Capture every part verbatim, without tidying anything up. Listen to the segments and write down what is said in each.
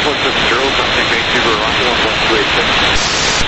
one seven zero, contact Vancouver, Rocky one one two eight six.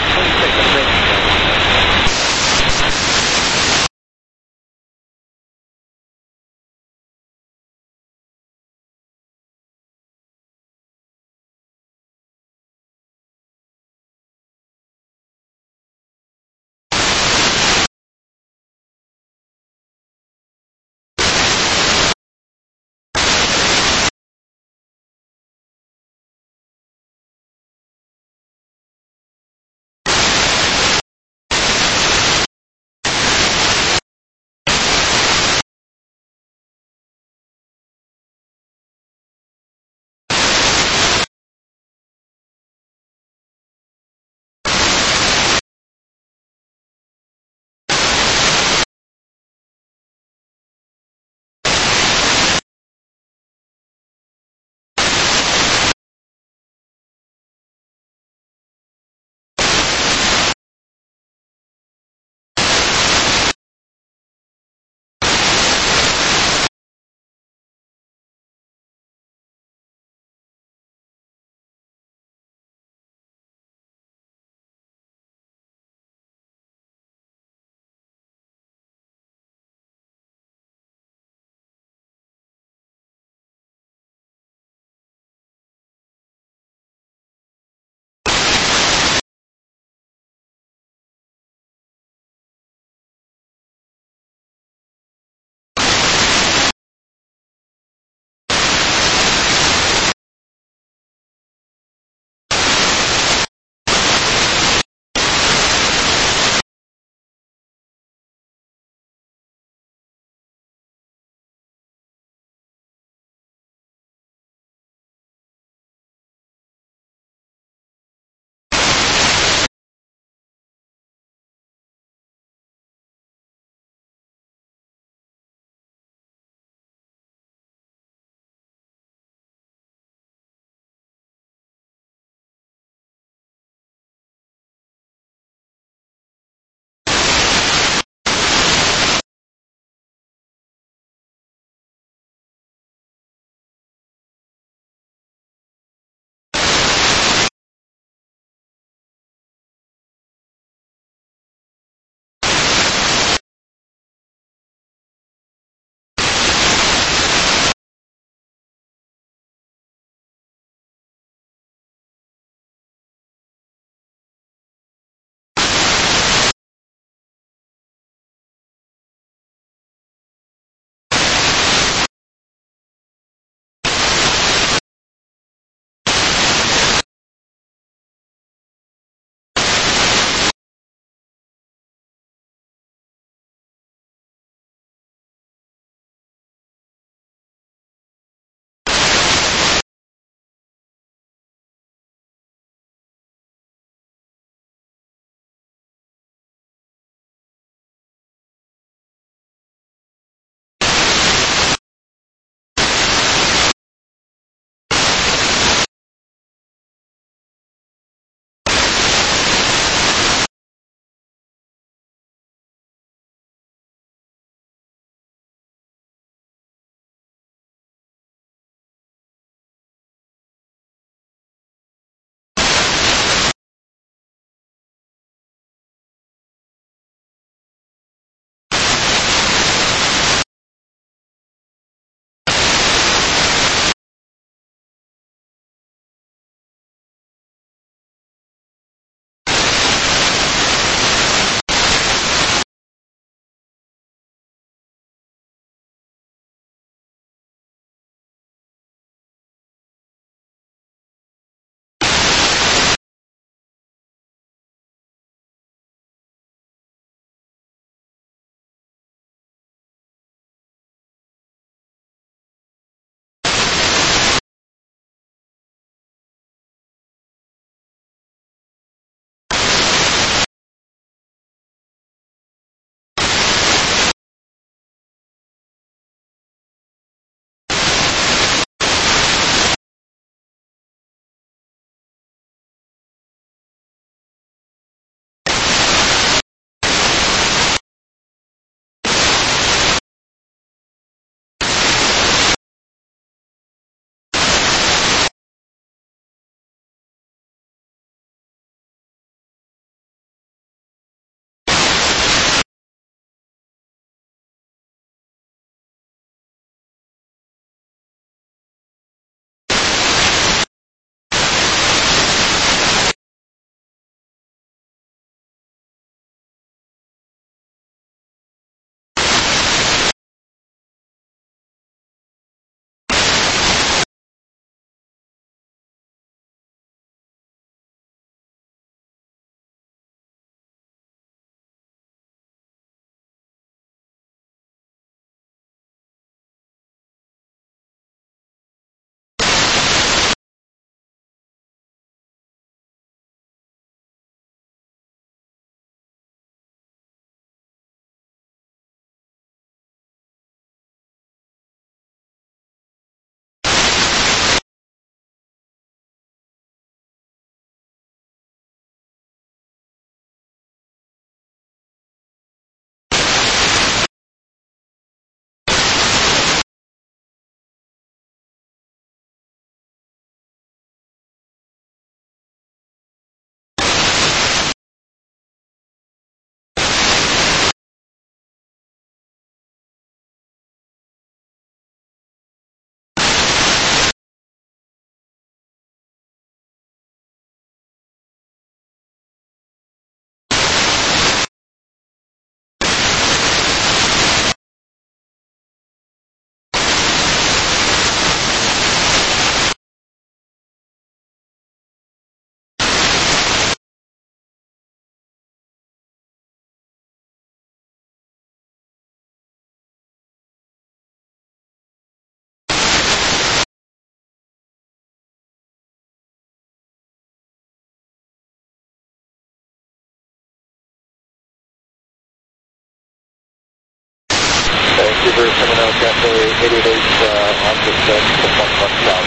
Vancouver, coming out Cafe eight eight eight, uh, on the set, one one south.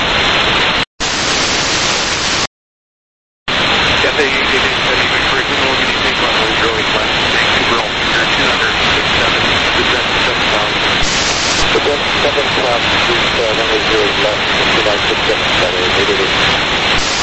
Cafe eight eight eight, Eddie Vancouver, good morning, you take on Old Joey, West Vancouver, altimeter two hundred six seven, descent seven thousand. Descent seven thousand, reach uh, runway zero left, two nine six seven, eight eight eight.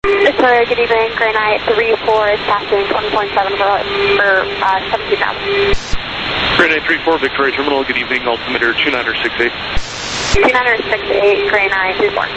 Victoria, good evening. Gray Knight three four is passing twenty point seven for, for uh, seventeen thousand. Gray Knight three four, Victoria Terminal, good evening. Altimeter two nine six eight. two nine six eight, Gray Knight three four.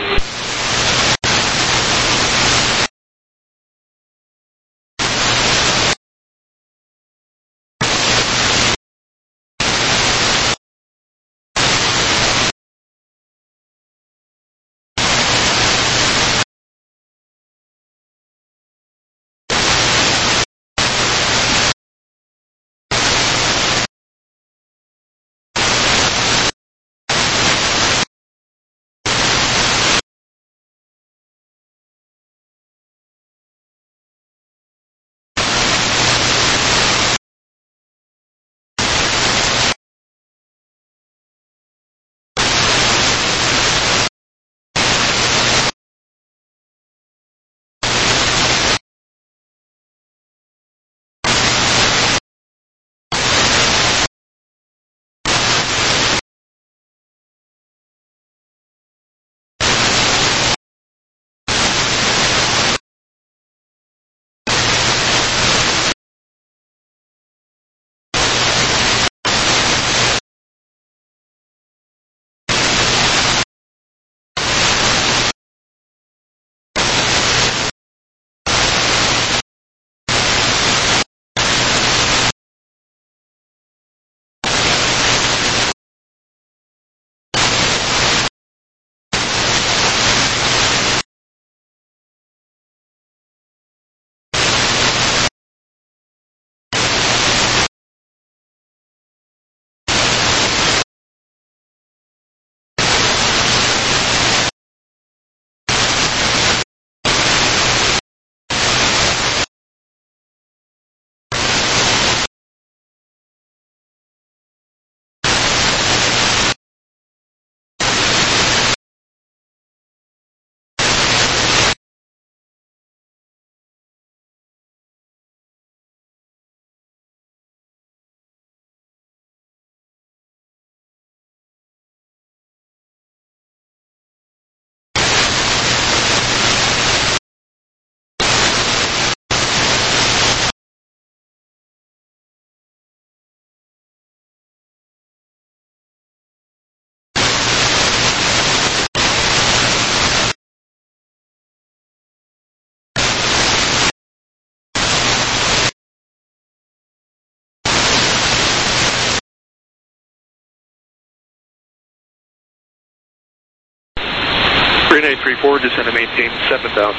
Gray Knight three four, descend and maintain seven thousand.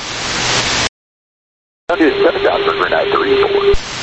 seven thousand for Gray Knight three four.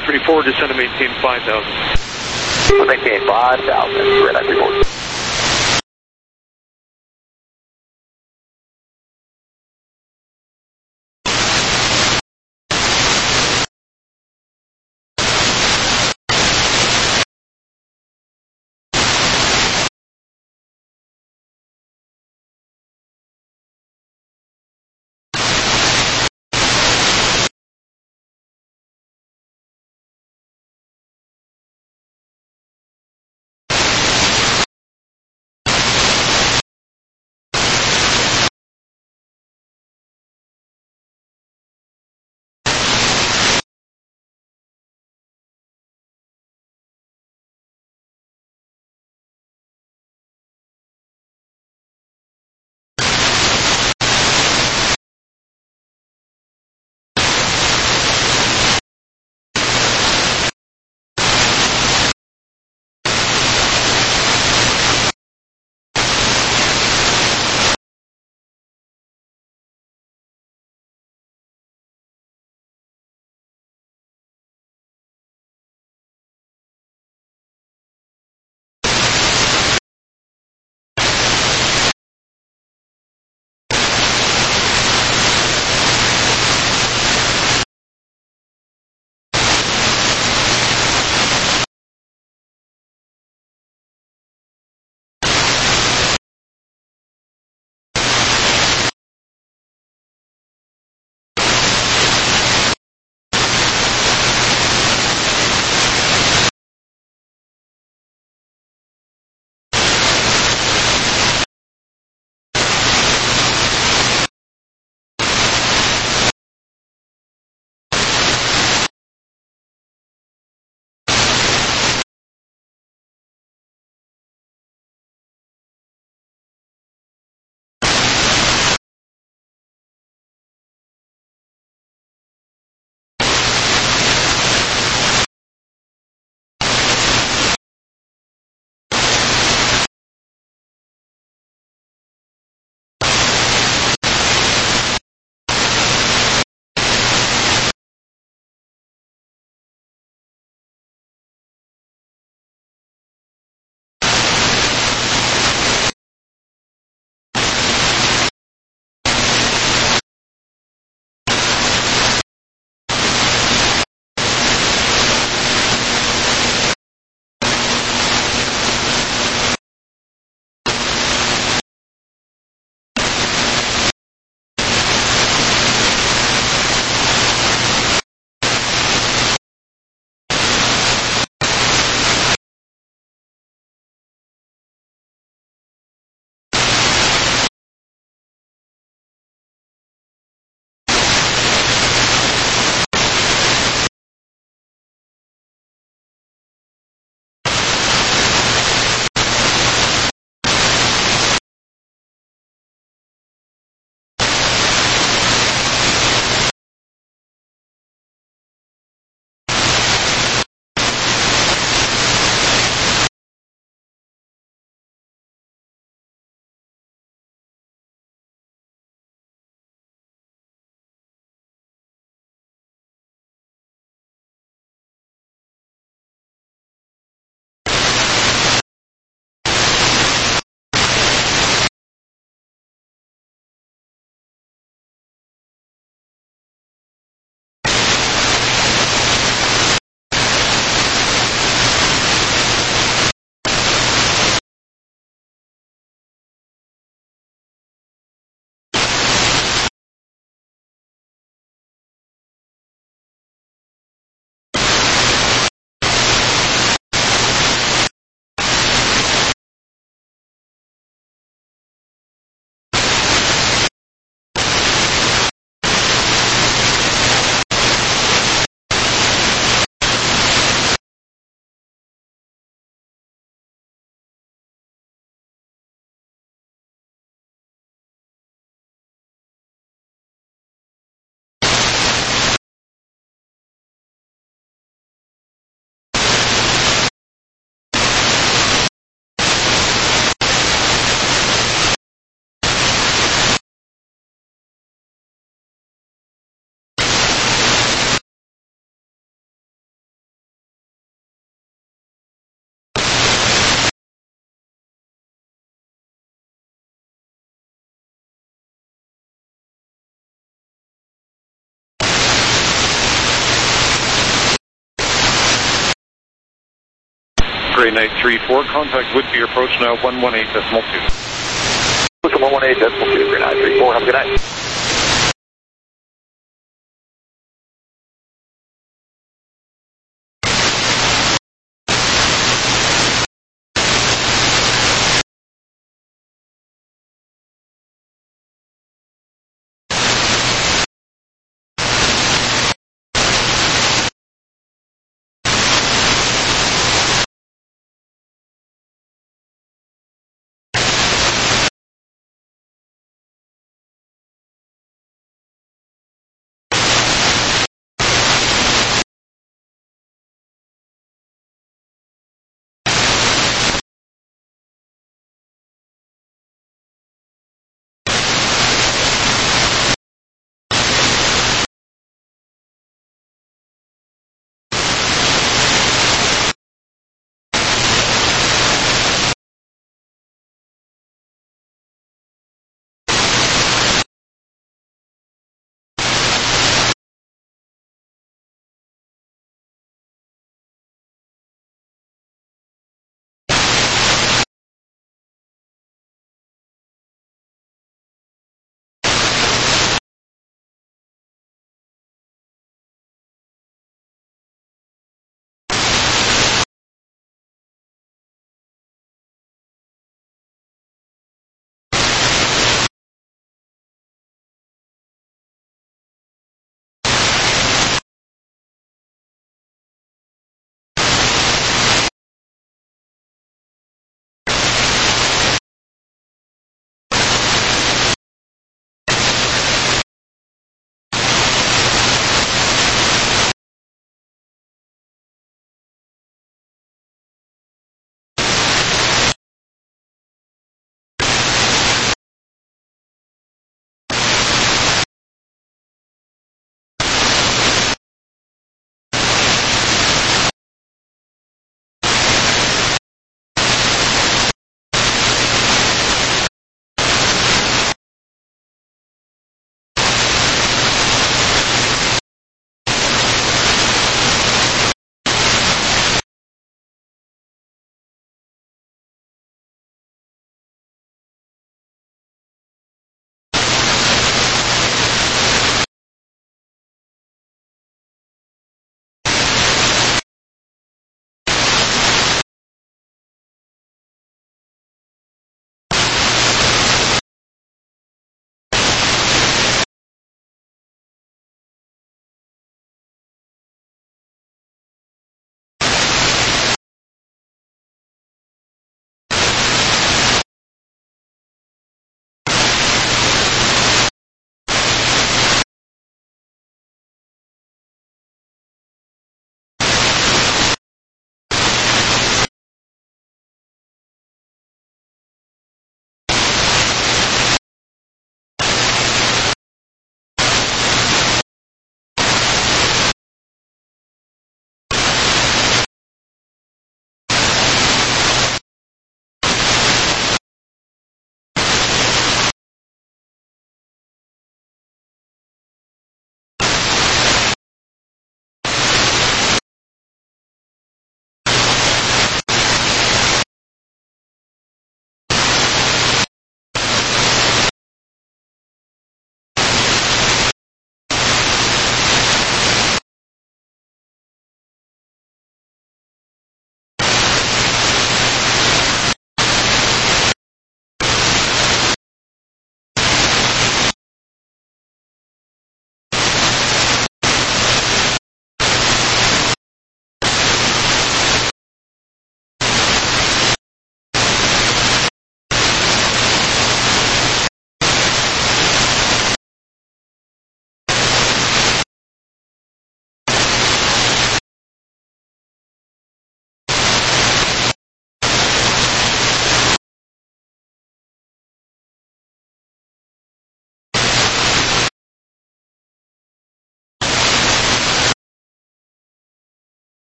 three four, descend to maintain five thousand. Maintain five thousand, Red Eye three four. Gray Knight three four, contact would be approach now one one eight decimal two. one one eight decimal two, Gray Knight three four, have a good night.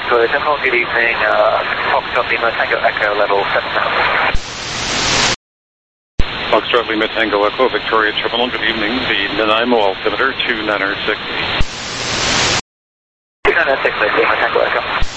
Victoria Terminal, good evening. Uh, Foxtrot Lima Tango Echo level seven thousand. Foxtrot Lima Tango Echo, Victoria Terminal, good evening. The Nanaimo altimeter, two niner six eight. two niner six eight, Lima Tango Echo.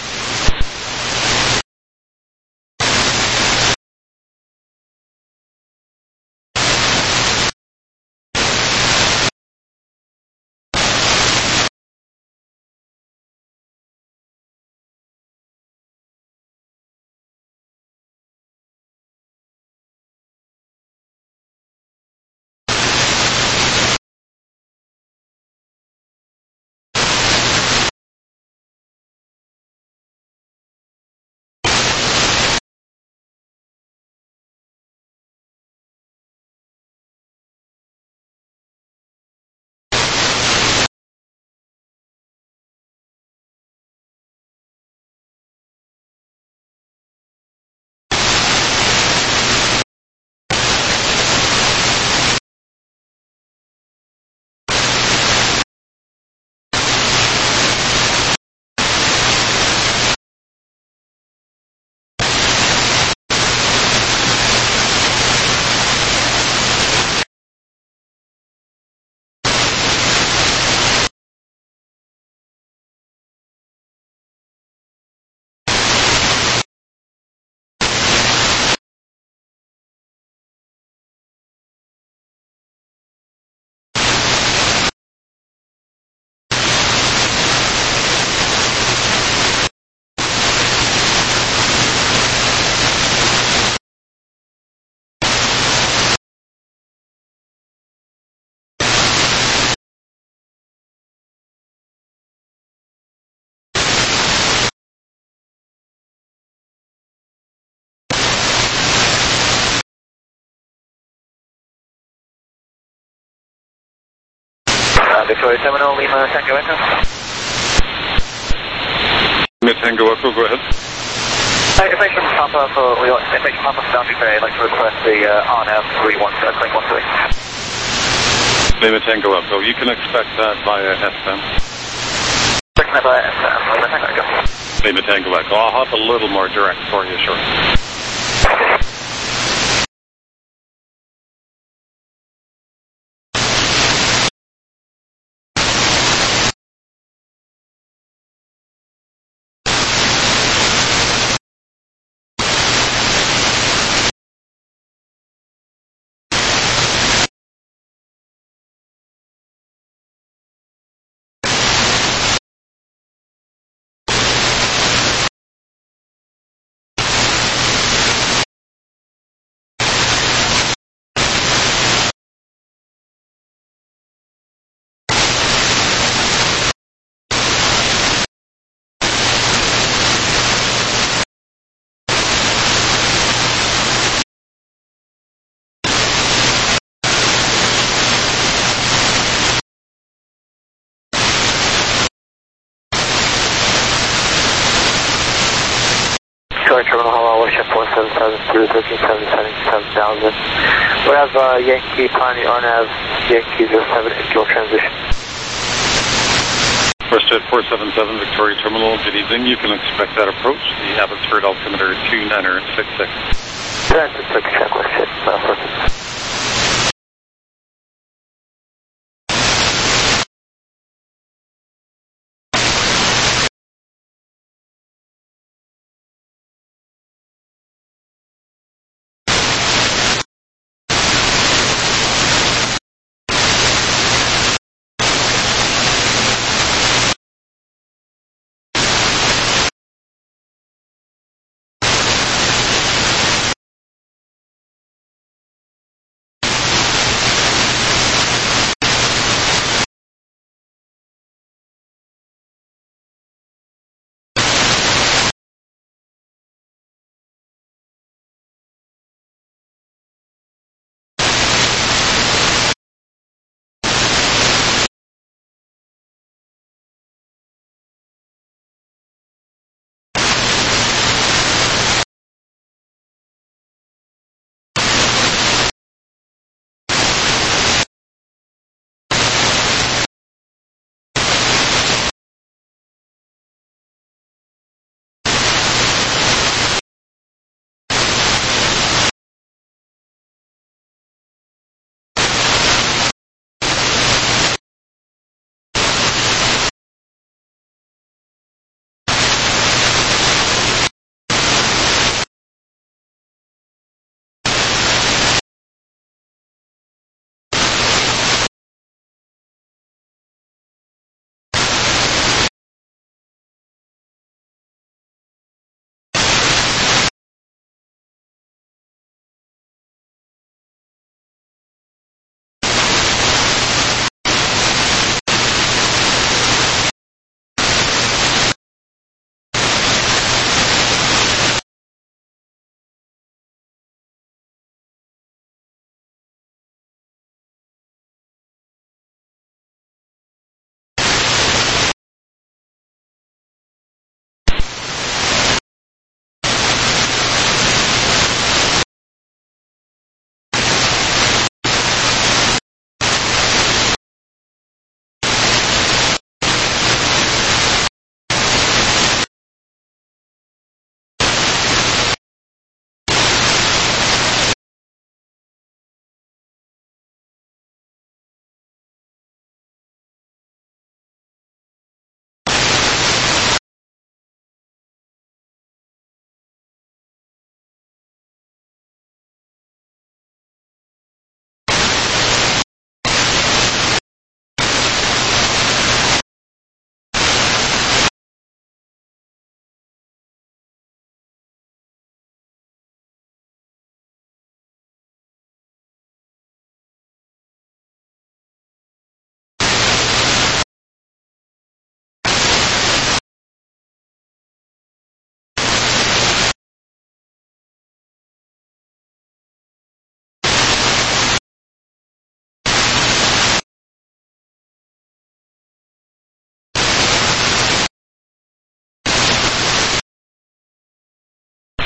Victoria Terminal, Lima Tango Echo. Lima Tango Echo, go ahead. Uh, information from Papa for, we want information from Papa for Boundary Bay. I'd like to request the uh, R N A V three one seven, claim one three. Lima Tango Echo, you can expect that via S M. Expect that via S M, Lima Tango Echo. Lima Tango Echo, I'll have a little more direct for you shortly. Terminal Hello, Worship four seven seven through thirteen seven seven seven thousand. We have uh, Yankee Pioneer R N A V Yankee zero seven in dual transition. WestJet four seven seven Victoria Terminal, good evening. You can expect that approach. The Abbotsford altimeter two niner six six. That's a quick check WestJet. Uh,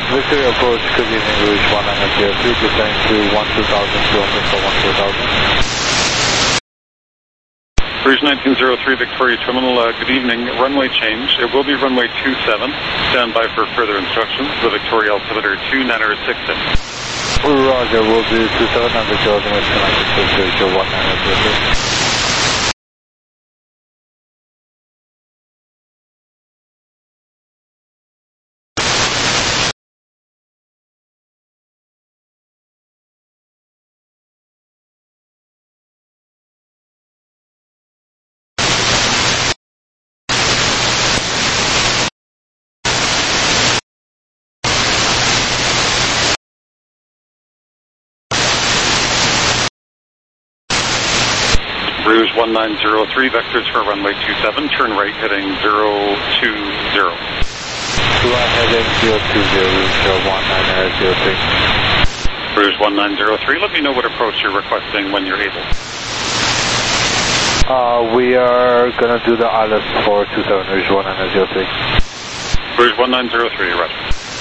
Victory approach, good evening, Rouge one nine zero three, descending to one two thousand two hundred for one two thousand. Rouge nineteen oh three, Victoria Terminal, uh, good evening. Runway change. It will be runway two seven. Stand by for further instructions. The Victoria altimeter two nine six six. Roger, we'll do two seven and Victoria altimeter two nine six six to one nine zero three. Rouge one nine zero three, vectors for runway two seven, turn right heading zero two zero. Right heading zero two zero, Rouge one nine zero three. Rouge one nine zero three, let me know what approach you're requesting when you're able. Uh, we are going to do the I L S for two seven, Rouge one nine zero three. Rouge one nine zero three, roger.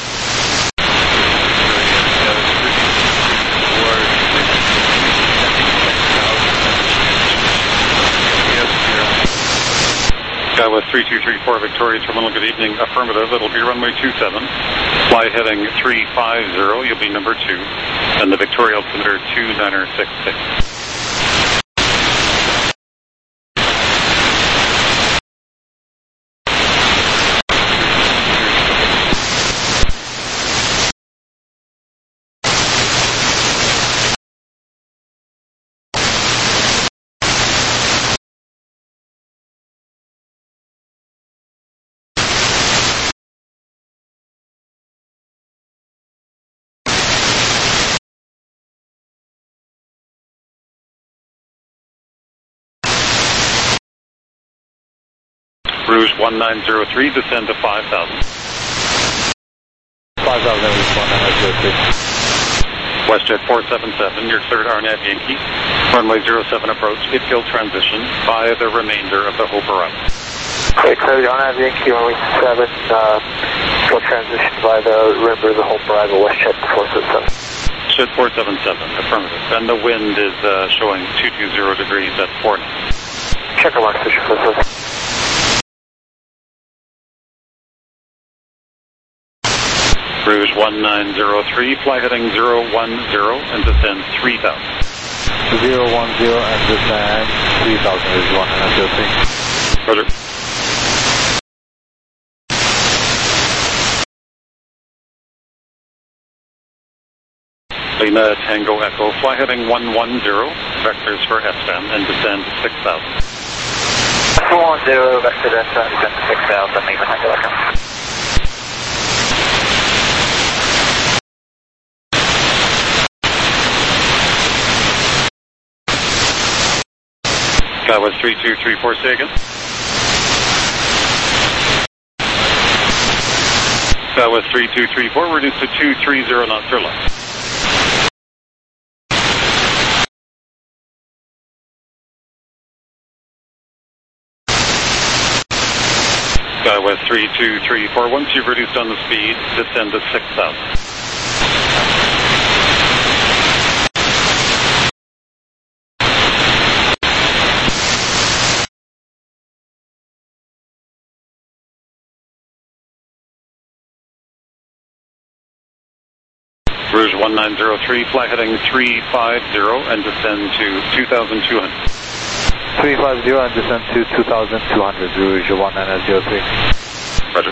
Skywest three two three four, Victoria Terminal, good evening. Affirmative, it'll be runway two seven. Fly heading three five zero, you'll be number two. And the Victoria altimeter two nine six six. Rouge one nine zero three, descend to five thousand. five thousand, Rouge one nine zero three. WestJet four seven seven, you're cleared R NAV Yankee. Runway zero seven approach, IPFIL transition via the remainder of the Hope arrival. Okay, clear the R NAV Yankee, runway seven, uh, go transition via the remainder of the Hope arrival, WestJet four seven seven. WestJet four seven seven, affirmative. And the wind is uh, showing two two zero degrees at four knots. Checker mark, Fisher four seven. Rouge one nine zero three, fly heading zero one zero and descend three thousand. zero one zero and descend three thousand, Rouge one nine zero three. Roger. Lima Tango Echo, fly heading one one zero, vectors for S V A M and descend six thousand. one one zero, vector S V A M, descend to six thousand, Lima Tango Echo. Skywest three two three four, say again. Skywest three two three four, reduced to two three zero knots or less. Skywest three two three four, once you've reduced on the speed, descend to six thousand. Rouge one nine zero three, fly heading three five zero and descend to two thousand two hundred. three five zero and descend to two thousand two hundred, Rouge one nine zero three. Roger.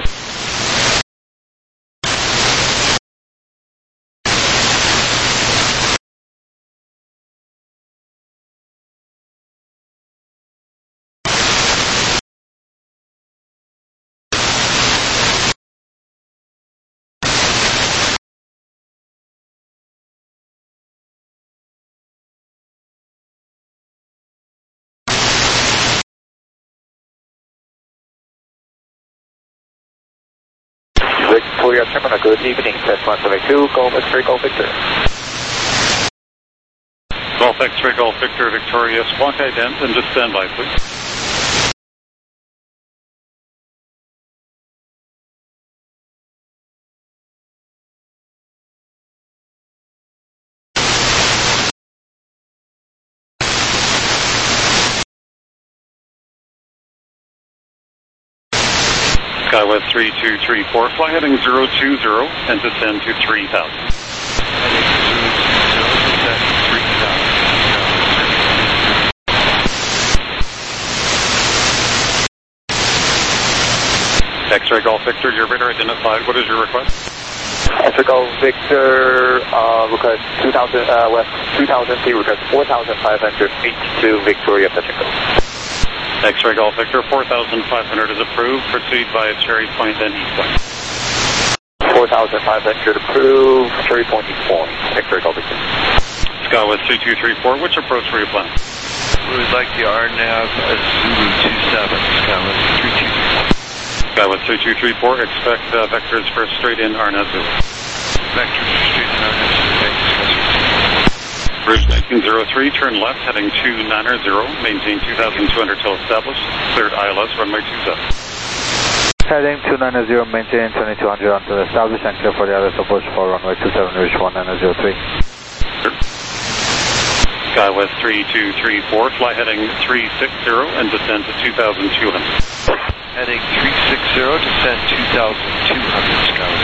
Victoria Terminal, good evening, test one seven two, Golf X-ray, Golf Victor. Golf X-ray, Golf Victor, Victoria, squawk ident and just stand by, please. SkyWest three two three four, fly heading zero two zero and descend to three thousand. Heading zero two zero, descend to three thousand. X-ray Golf Victor, your radar identified. What is your request? X-ray Golf Victor, uh, request two thousand, uh, West two thousand feet, request four thousand five hundred feet to Victoria Pacheco. X-ray Golf Victor, four thousand five hundred is approved. Proceed via Cherry Point and East Point. four thousand five hundred approved, Cherry Point East Point, X-ray Golf Victor. SkyWest three two three four, which approach were you planning? We would like the R NAV as Zulu two seven, SkyWest three two three four. SkyWest three two three four, expect uh, vectors for straight in R N A V Zulu. Vectors for straight in R N A V Zulu, thank you, SkyWest. Bridge nineteen oh three, turn left, heading two nine zero, maintain two thousand two hundred till established, cleared I L S, runway two seven. Heading two nine zero, maintain twenty-two hundred until established and clear for the other approach for runway two seven, reach one nine zero three. SkyWest three two three four, fly heading three six zero and descend to two thousand two hundred. Heading three six zero, descend two thousand two hundred,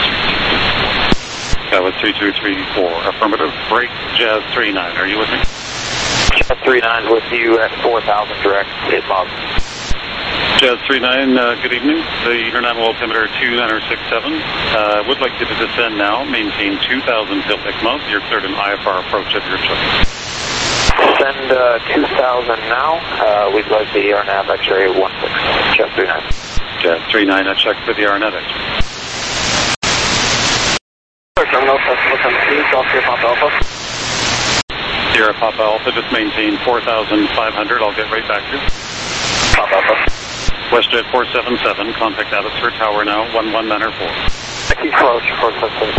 SkyWest three two three four. SkyWest three two three four, affirmative, break, Jazz three nine, are you with me? Jazz three nine with you at four thousand direct, is Bob. Jazz three nine, uh, good evening. The international altimeter two nine six seven. Uh, would like you to descend now, maintain two thousand till Exmouth. You're cleared an I F R approach of your choice. Send uh, two thousand now, uh, we'd like the R NAV X-ray one six, Jazz three nine. Jazz three nine, I checked for the R N A V X-ray. Terminal Festival seventeen, Golf Sierra Papa Alpha. Sierra Papa Alpha, just maintain four thousand five hundred, I'll get right back to you. Papa Alpha. WestJet four seven seven, contact Abbotsford Tower now, one one nine four. Keep close, four seven seven.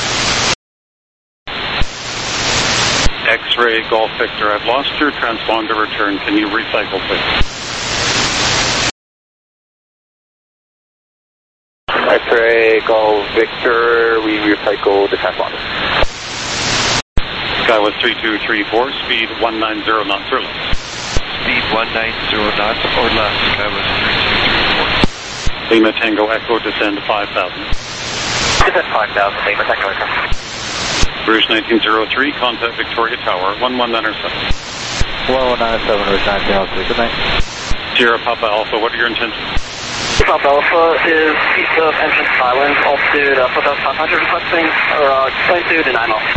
X-ray Golf Victor, I've lost your transponder return, can you recycle please? X-ray Golf Victor, we recycle the transponder. SkyWest three two three four, speed one nine zero knots or less. Speed one nine zero knots or less, SkyWest three two three four. Lima Tango Echo, descend five thousand. Descend five thousand, Lima Tango Echo. Rouge nineteen oh three, contact Victoria Tower, one one nine seven. one one nine seven, Rouge nineteen oh three, good night. Sierra Papa Alpha, what are your intentions? Papa Alpha is east of entrance island, altitude uh, four thousand five hundred, requesting, or uh, plane to deny mile.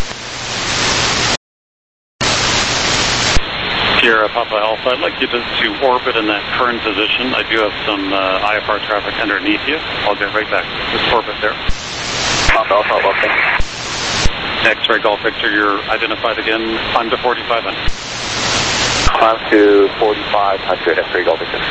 Sierra Papa Alpha, I'd like you to, to orbit in that current position. I do have some uh, I F R traffic underneath you. I'll get right back. Just orbit there. Papa Alpha, okay. X-ray Golf Victor, you're identified again. Climb to forty-five hundred. Climb to forty-five hundred, X-ray Golf Victor.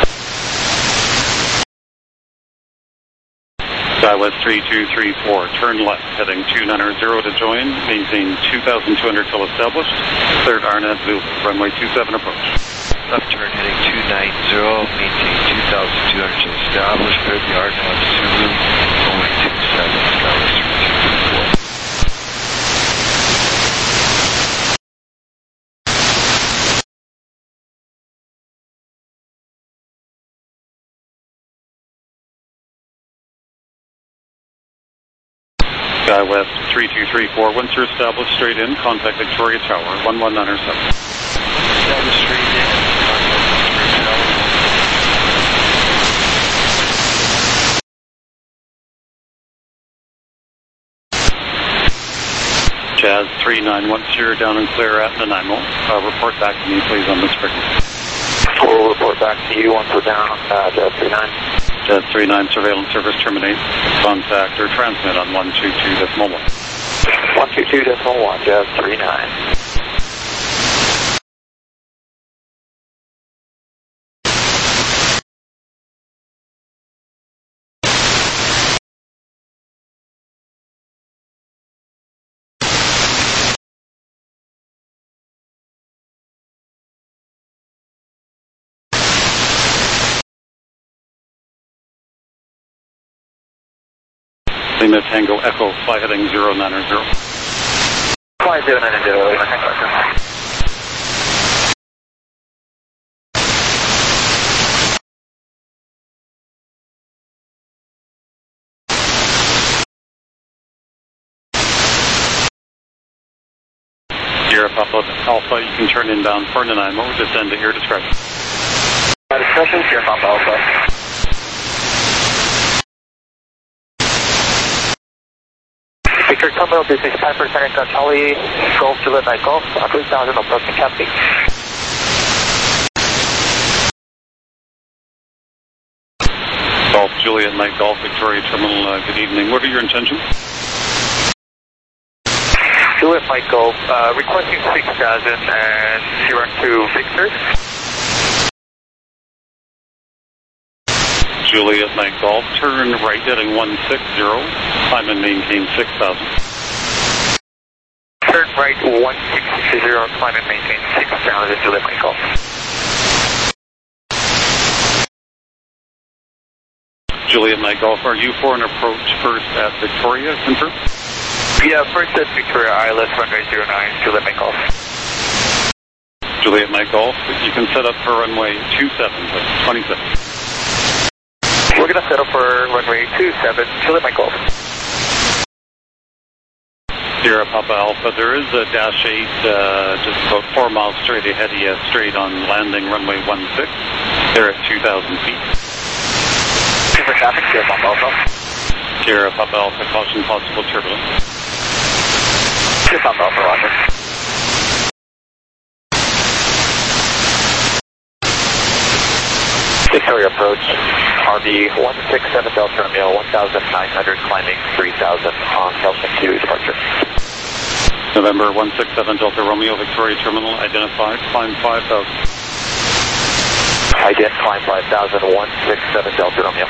SkyWest three two three four, turn left, heading two nine zero to join, maintain two thousand two hundred till established, cleared R N A V Zulu, runway two seven approach. Left turn heading two nine zero, maintain two thousand two hundred till established, cleared the R N A V Zulu, runway two seven, SkyWest three two three four. SkyWest three two three four, once you're established straight in, contact Victoria Tower, one one nine seven. Established straight in, contact Victoria Tower. Jazz three nine, once you're down and clear at Nanaimo, uh, report back to me please on this frequency. We'll report back to you once we're down, uh, Jazz three nine. Jazz three nine, surveillance service terminate. Contact or transmit on one two two decimal one. one two two decimal one, Jazz three nine. Lima Tango Echo, fly heading zero nine zero. Fly zero nine zero, Lima Tango Echo. Sierra Papa Alpha, you can turn inbound for Nanaimo, descend at your discretion. Discretion, Sierra Papa Alpha. Victor Terminal, this is Piper Seneca Charlie, Golf Juliet Night Golf, three thousand approaching Cappy. Golf Juliet Night Golf, Victoria Terminal, uh, good evening. What are your intentions? Juliet Night Golf, uh, requesting six thousand and Sierra to Victor. Juliet Night Golf, turn right heading one six zero, climb and maintain six thousand. Turn right one six zero, climb and maintain six thousand, Juliet Night Golf. Juliet Night Golf, are you for an approach first at Victoria, confirm? Yeah, first at Victoria I L S, runway zero nine, Juliet Night Golf. Juliet Night Golf, you can set up for runway two seven, twenty-six. We're going to set up for runway two seven, Juliet Night Golf. Sierra Papa Alpha, there is a dash eight uh, just about four miles straight ahead of you, straight on landing runway one six. They're at two thousand feet. Super traffic, Sierra Papa Alpha. Sierra Papa Alpha, caution possible turbulence. Sierra Papa Alpha, roger. Victoria approach, R V one six seven Delta Romeo, one thousand nine hundred, climbing three thousand on Delta two departure. November one six seven Delta Romeo, Victoria Terminal, identified, climb five thousand. Ident, climb five thousand, one six seven Delta Romeo.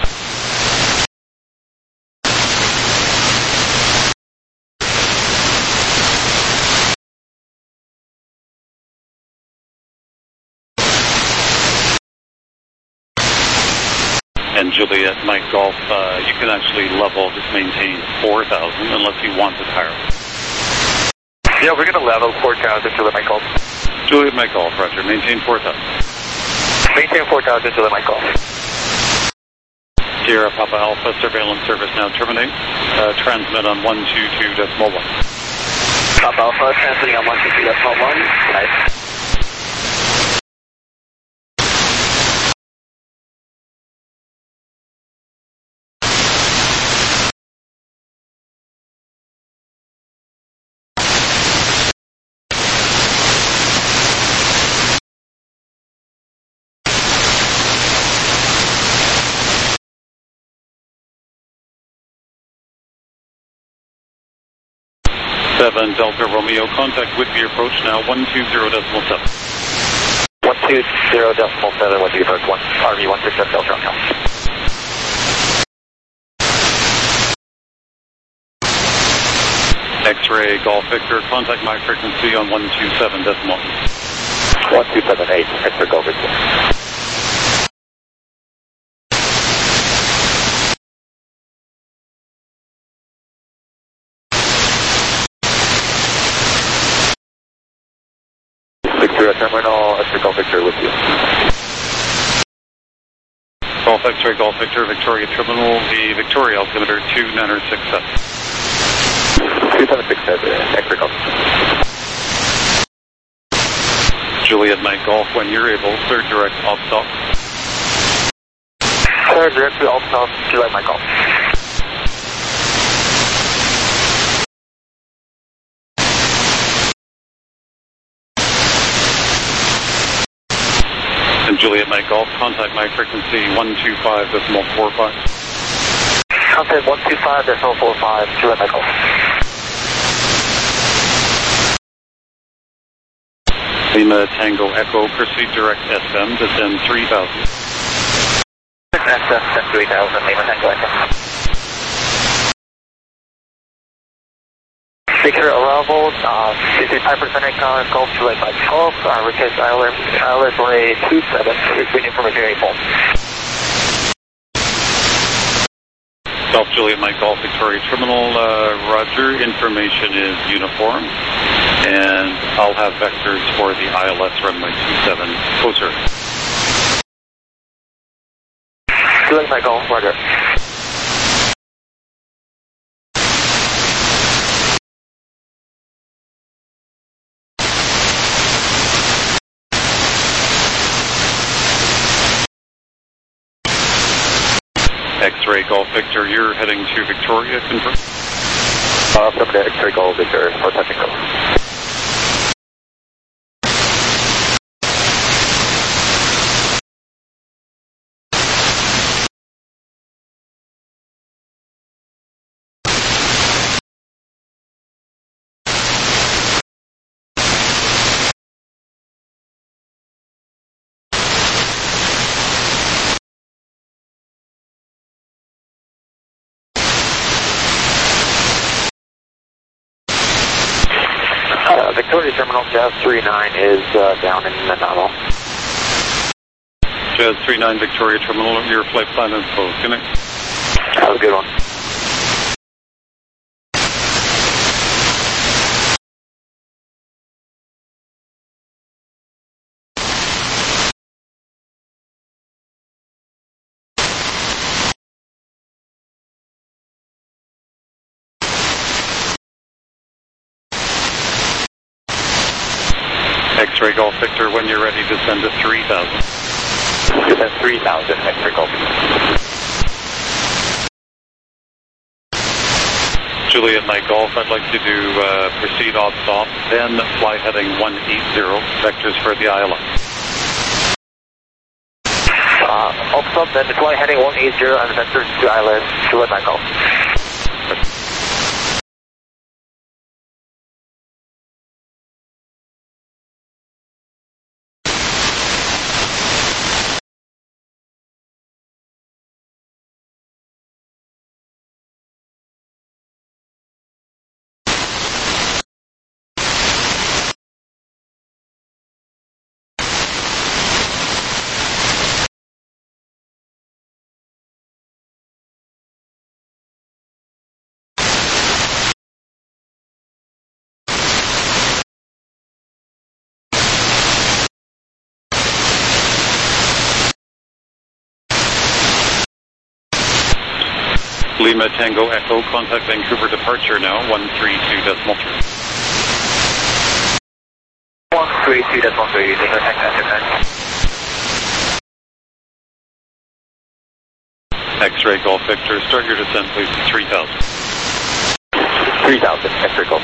And Juliet Night Golf, uh, you can actually level, just maintain four thousand unless you want it higher. Yeah, we're going to level four thousand, Juliet Night Golf. Juliet Night Golf, roger, maintain four thousand. Maintain four thousand, Juliet Night Golf. Sierra Papa Alpha, surveillance service now terminate. Uh, transmit on one two two decimal one. Papa Alpha, transmitting on one two two decimal one. Nice. seven Delta Romeo, contact Whitby approach now, one two zero decimal seven. one two zero decimal seven, Whitby approach, one, R V one six seven Delta Romeo. X-ray Golf Victor, contact my frequency on one two seven decimal. one two seven eight, X-ray Golf Victor. Victoria Terminal, X-ray Golf Victor with you. Golf X-ray Golf Victor, Victoria Terminal, the Victoria altimeter two nine six seven. two seven six seven, X-ray Golf. Juliet Night Golf, when you're able, clear direct off stop. Clear direct to off stop, Juliet Night Golf. And Juliet Night Golf, contact my frequency one two five decimal four five. Contact one two five decimal four five, Juliet Night Golf. Lima Tango Echo, proceed direct S M, descend three thousand. S M, three thousand, Lima Tango Echo. Victor arrival, uh, this is Piper Seneca, Golf Juliet Night Golf, uh, request I L S runway two seven, waiting for material phone. Golf Juliet Night Golf, Victoria Terminal, uh, roger, information is uniform, and I'll have vectors for the I L S runway two seven closer. Juliet Night Golf, roger. X-ray Golf Victor, you're heading to Victoria, confirm? Uh, from the X-ray Golf Victor for touch and go. Uh, Victoria Terminal, Jazz three nine is uh, down in Manalo. Jazz three nine Victoria Terminal, your flight plan is closed. Good night. Have a good one. X-ray Golf Victor, when you're ready, descend to three thousand. Descend three thousand, X-ray Golf. Juliet Mike Golf, I'd like to do uh, proceed off stop, then fly heading one eighty, vectors for the I L S. Uh, off stop, then fly heading one eighty and vectors to I L S, Juliet Mike Golf. Lima Tango Echo, contact Vancouver departure now, one three two decimal three. one three two decimal three, using the tech X-ray Golf Victor, start your descent please to three thousand. three thousand, X-ray Golf.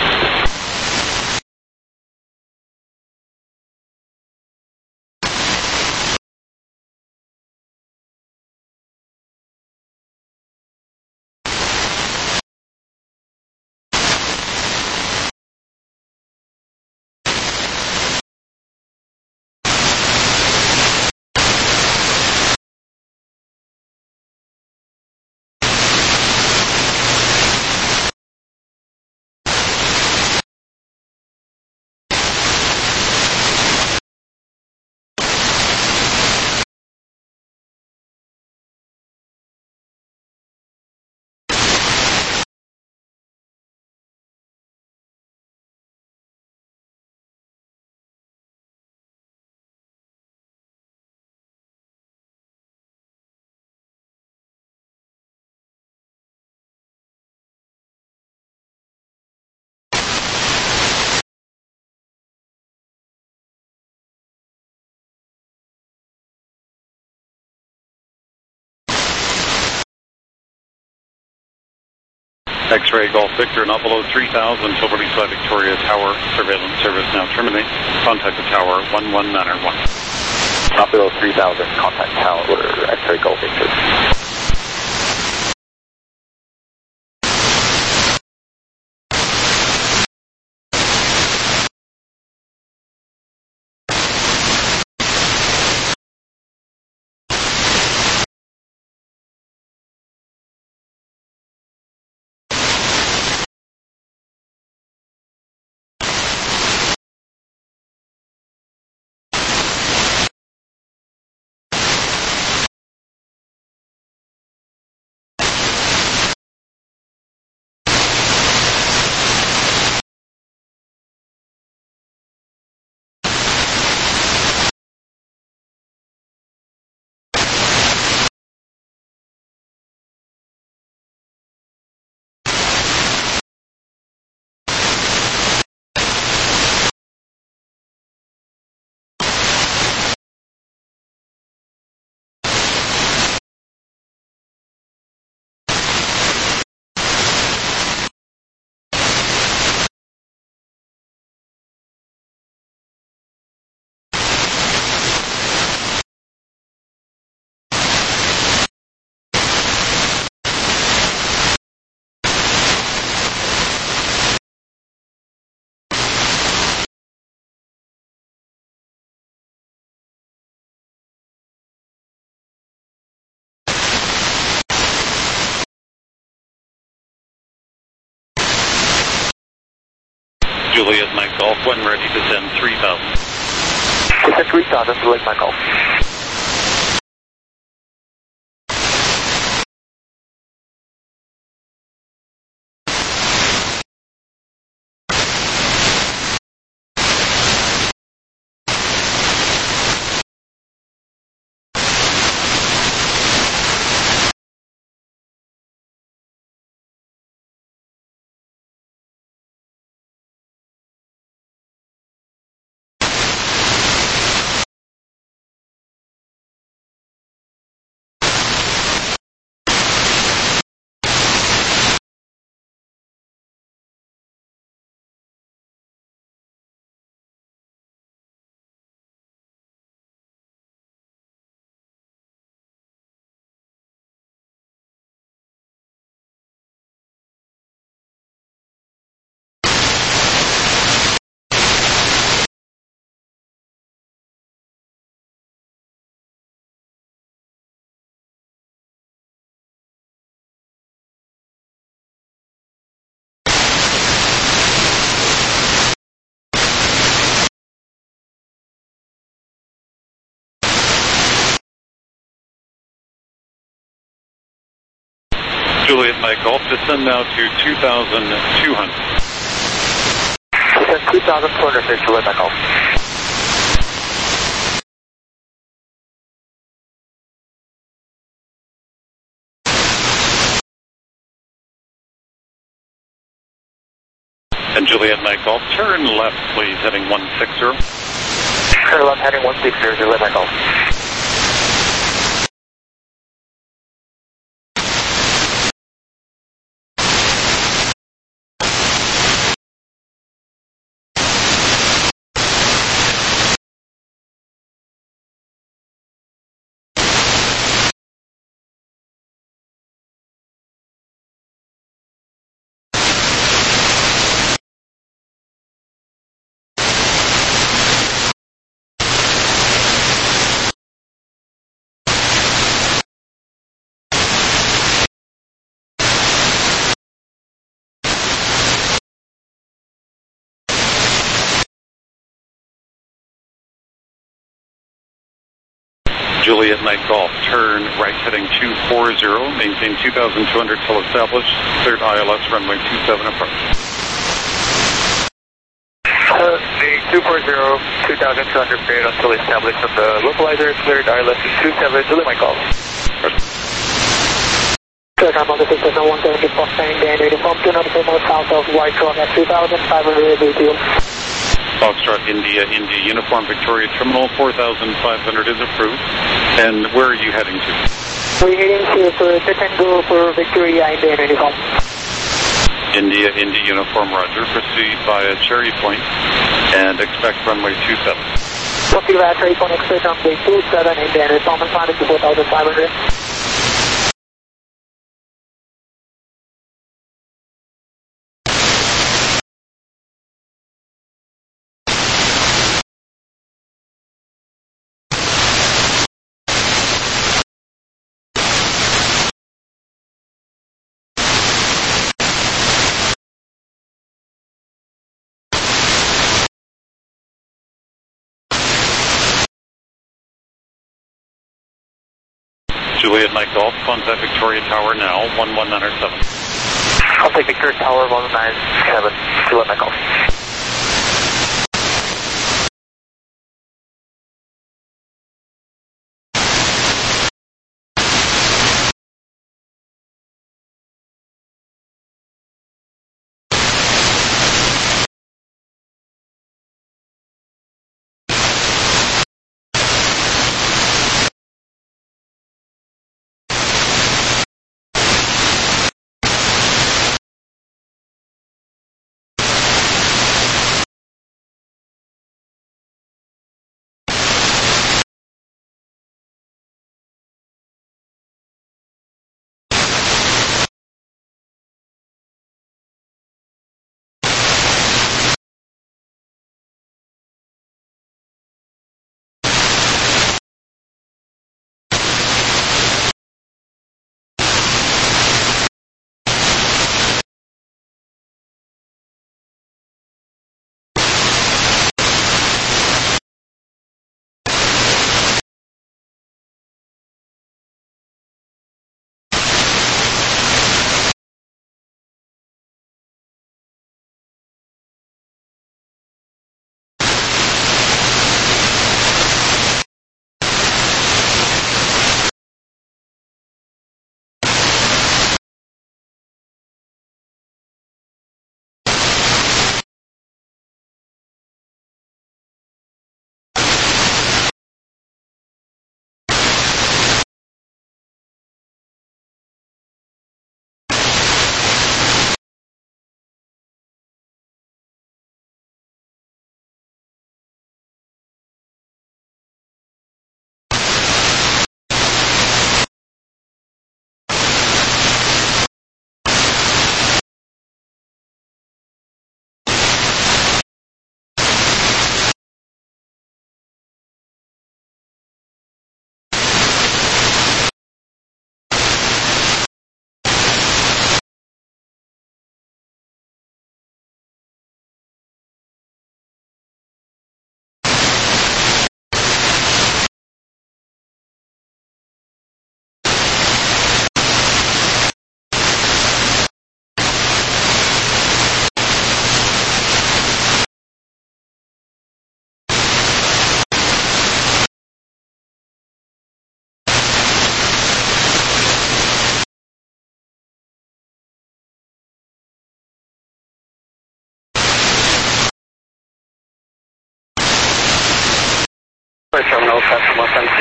X-ray Golf Victor, not below three thousand, Tilbury Side Victoria Tower, surveillance service now terminate. Contact the tower, one one Manor one. Not below three thousand, contact tower, X-ray Golf Victor. Juliet Mike Golf, when ready, descend three thousand. Descend three thousand to Lake Mike Golf. Juliet Mike Golf, descend now to two thousand two hundred. Descend two thousand two hundred to Juliet Mike Golf. And Juliet Mike Golf, turn left, please, heading one sixty. Turn left, heading one sixty, Juliet Mike Golf. Juliet Mike Golf, turn right heading two forty, maintain two thousand two hundred till established, cleared I L S runway two seven approach. Uh, the two forty, two thousand two hundred cleared until established on the localizer, cleared I L S two seven, Juliet Mike Golf. Cleared on the system one seventy Fox nine, Dan uniform two nine four south of White Rock at two thousand five hundred A T O. Foxtrot India, India Uniform Victoria Terminal four thousand five hundred is approved. And where are you heading to? We're heading to for touch and go for Victoria India uniform. India, India Uniform, roger. Proceed via Cherry Point and expect runway two seven. Proceed via Cherry Point, expect runway two seven, India uniform, and climbing to four thousand five hundred. Juliet Mike Golf, contact Victoria Tower now, one one nine seven. I'll take Victoria Tower one nine seven, Juliet Mike Golf.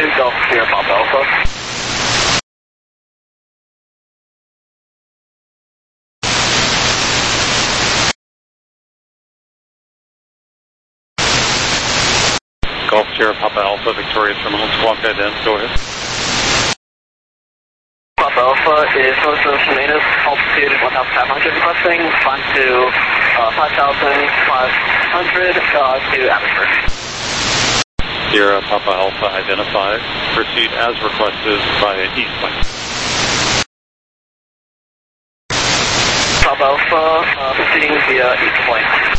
two, Golf Sierra Papa Alpha. Golf Sierra Papa Alpha, Victoria Terminal, squawk ident, go ahead. Papa Alpha is most of Salinas, altitude one thousand five hundred requesting, climb to uh, five thousand five hundred uh, to atmosphere. Sierra Papa Alpha identified. Proceed as requested via east lane. Papa Alpha uh, proceeding via east lane.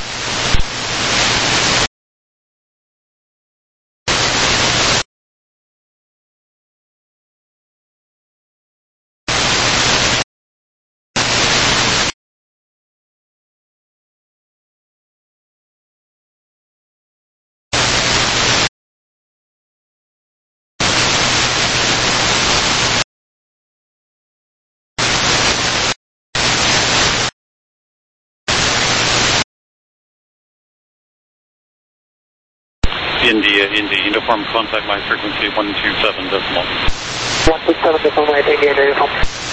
India, India, uniform, contact my frequency one two seven decimal. one two seven decimal, India, uniform.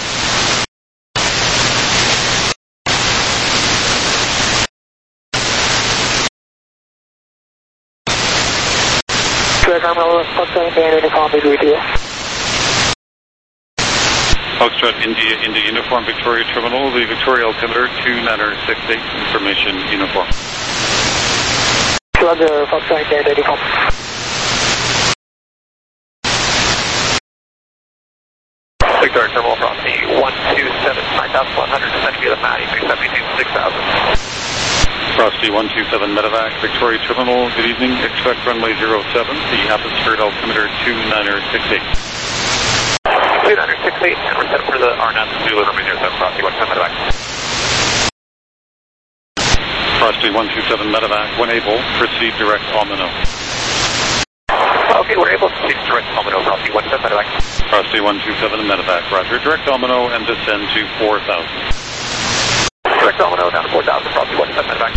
Foxtrot India, uniform, is with you. Foxtrot India, India, uniform, Victoria Terminal, the Victoria altimeter two nine six eight, information uniform. Roger, Foxtrot India, uniform. Victoria Terminal from the one two seven, nine thousand one hundred, descend via the Matty, three seventy-two, six thousand. Frosty one two seven Medevac, Victoria Terminal, good evening. Expect runway zero seven, the atmospheric altimeter two nine six eight. two nine six eight, and we're set for the R N S Zulu runway zero seven, Frosty one two seven Medevac. Frosty one two seven Medevac, when able, proceed direct Almano. Okay, we're able to proceed direct Almano, Frosty one two seven Medevac. Frosty one two seven Medevac, roger. Direct Almano and descend to four thousand. Direct Almano down to four thousand, Frosty one two seven Medevac.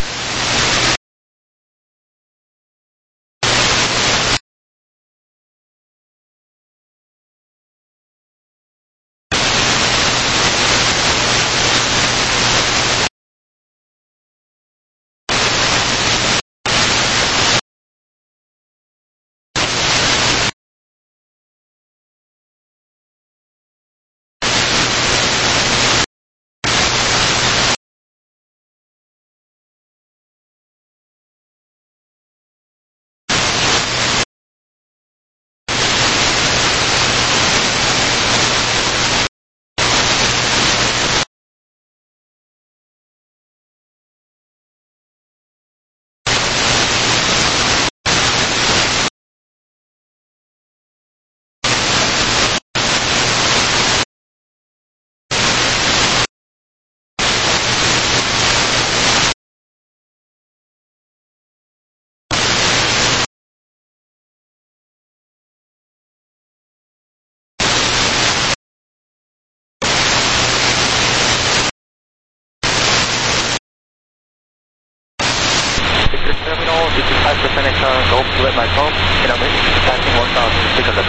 Terminal, this is five percent extra Golf to let my phone, and I'm passing one thousand six hundred.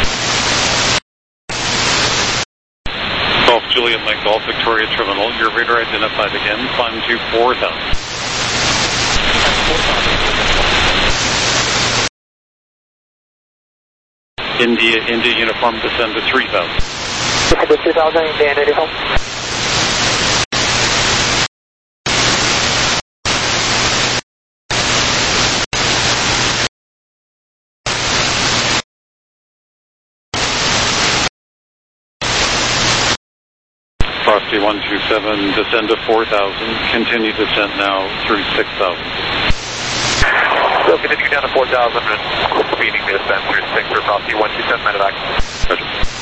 Golf Juliet Mike Golf, Victoria Terminal, your radar identified again, climb to four thousand. India, India uniform, descend to three thousand. Descend to three thousand, India, uniform. Frosty one two seven, descend to four thousand, continue descent now through six thousand. So continue down to four thousand and speeding to descend through six for Frosty one two seven Medevac. Roger.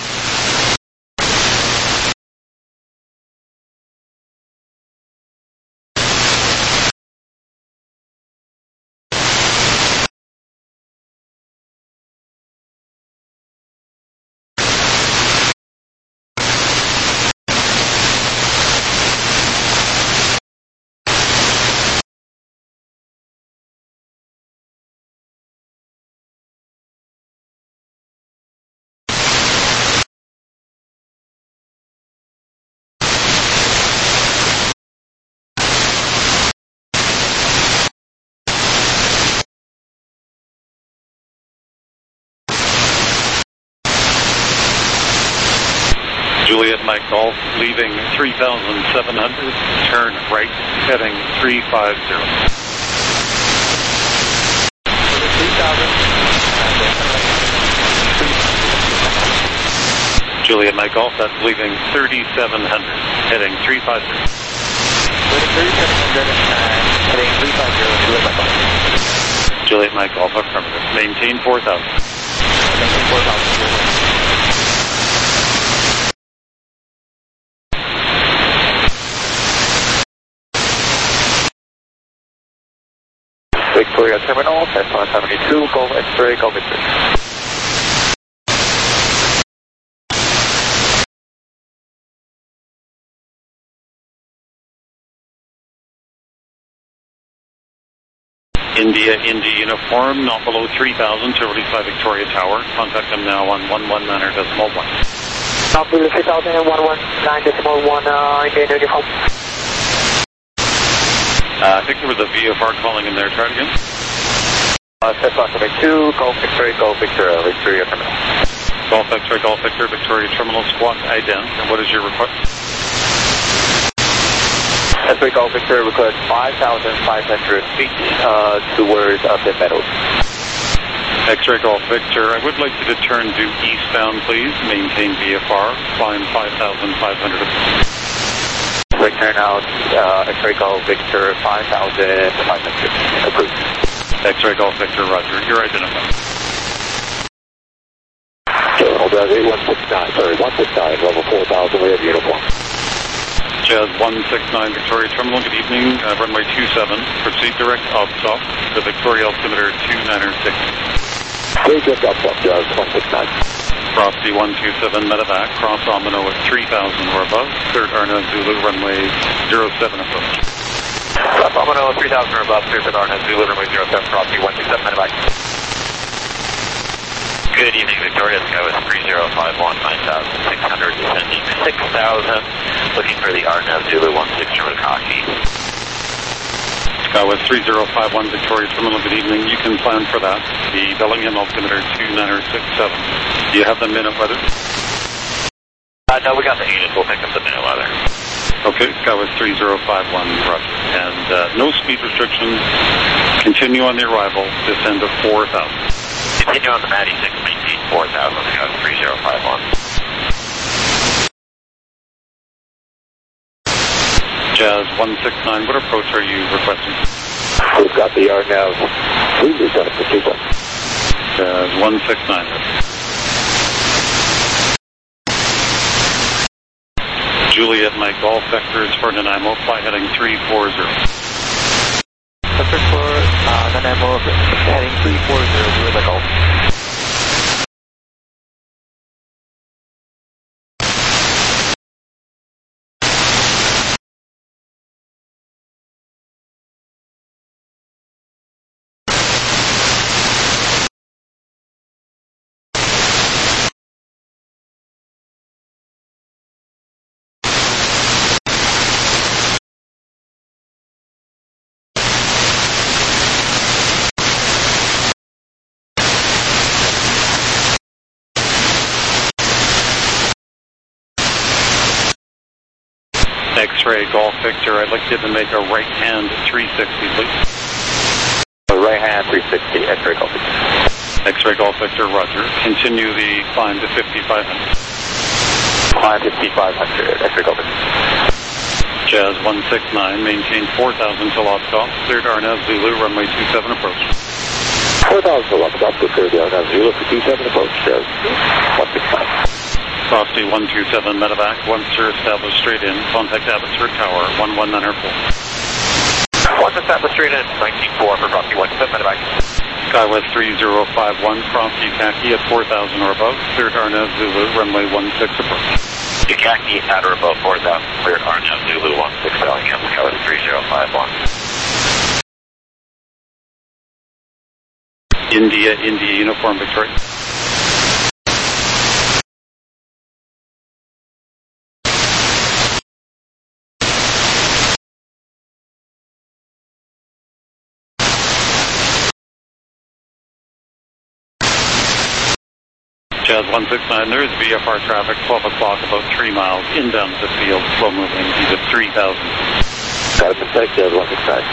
Juliet Mike Golf, leaving three thousand seven hundred, turn right, heading three five zero. three thousand. Juliet Mike Golf, that's leaving thirty-seven hundred, heading three five zero. thirty-seven hundred and heading three five zero, Juliet Mike Golf. Juliet Mike Golf, affirmative. Maintain four thousand. Maintain four thousand. Victoria Terminal, S one seventy-two, Golf X-ray, Golf Victor. India, India uniform, not below three thousand to release by Victoria Tower. Contact them now on one one nine decimal one. Not below three thousand and one one nine decimal one, uh, Indian uniform. Uh, I think there was a V F R calling in there. Try it again. Uh, Cessna seventy-two, Golf X-ray, Golf Victor, Victoria Terminal. Golf X-ray, Golf Victor, Victoria Terminal, squawk ident. And what is your request? X-ray Golf Victor request five thousand five hundred feet uh, towards uh, the Meadows. X-ray Golf Victor, I would like you to turn due eastbound, please. Maintain V F R. Climb five thousand five hundred. Quick turnout, uh, X-ray Golf Victor five thousand five hundred. Approved. X-ray Golf Victor, roger. You're identified. Okay, hold on, eight one six nine, sorry, one six nine, level four thousand, we have uniform. Jazz one six nine Victoria Terminal, good evening. Uh, runway two seven, proceed direct off stop to Victoria altimeter two nine six. Please lift up, up, Jazz one six nine. Frosty one two seven, medevac, cross Omino at three thousand or above, third Arna Zulu, runway zero seven approach. Cross Omino three thousand or above, third Arna Zulu, runway zero seven, Frosty one two seven, medevac. Good evening, Victoria. Sky was three zero five one, nine thousand six hundred, descending six thousand. Looking for the Arnav Zulu one six German Coffee. Sky was three zero five one Victoria Terminal, good evening. You can plan for that. The Bellingham altimeter two nine six seven. Do you have the minute weather? Uh, no, we got the Aegis. We'll pick up the minute weather. Okay, Sky was three zero five one, roger. And uh, no speed restrictions. Continue on the arrival. Descend to four thousand. Continue on the Matty six, maintain four thousand, Sky was three zero five one. Jazz one six nine, what approach are you requesting? We've got the Arnav Zulu done for two one. Jazz one six nine. Juliet, my Golf vectors for Nanaimo, fly heading three four zero. Vector for uh, Nanaimo, heading three four zero, Juliet Mike Golf. X-ray Golf Victor, I'd like you to make a right hand three sixty, please. A right hand three sixty, X-ray Golf Victor. X-ray Golf Victor, roger. Continue the climb to fifty-five hundred. Climb fifty-five hundred, X-ray Golf Victor. Jazz one six nine, maintain four thousand till off stop. Cleared Arnav Zulu, runway two seven approach. four thousand till off stop, cleared the Arnav Zulu for two seven approach, Jazz one six nine. Frosty one two seven, medevac, once you're established straight in, contact Abbotsford Tower, one one nine four. Once established straight in, nineteen four for Frosty one two seven, medevac. Skywest three zero five one, Frosty Khaki at four thousand or above, cleared Arnav Zulu, runway one six approach. Yakaki at or above four thousand, cleared Arnav Zulu one six Bellingham, Sky was three zero five one. India, India uniform, Victoria. Jazz one six nine, there is V F R traffic, twelve o'clock, about three miles inbound to the field, slow moving, he's at three thousand. Got it, thanks, Jazz one six nine.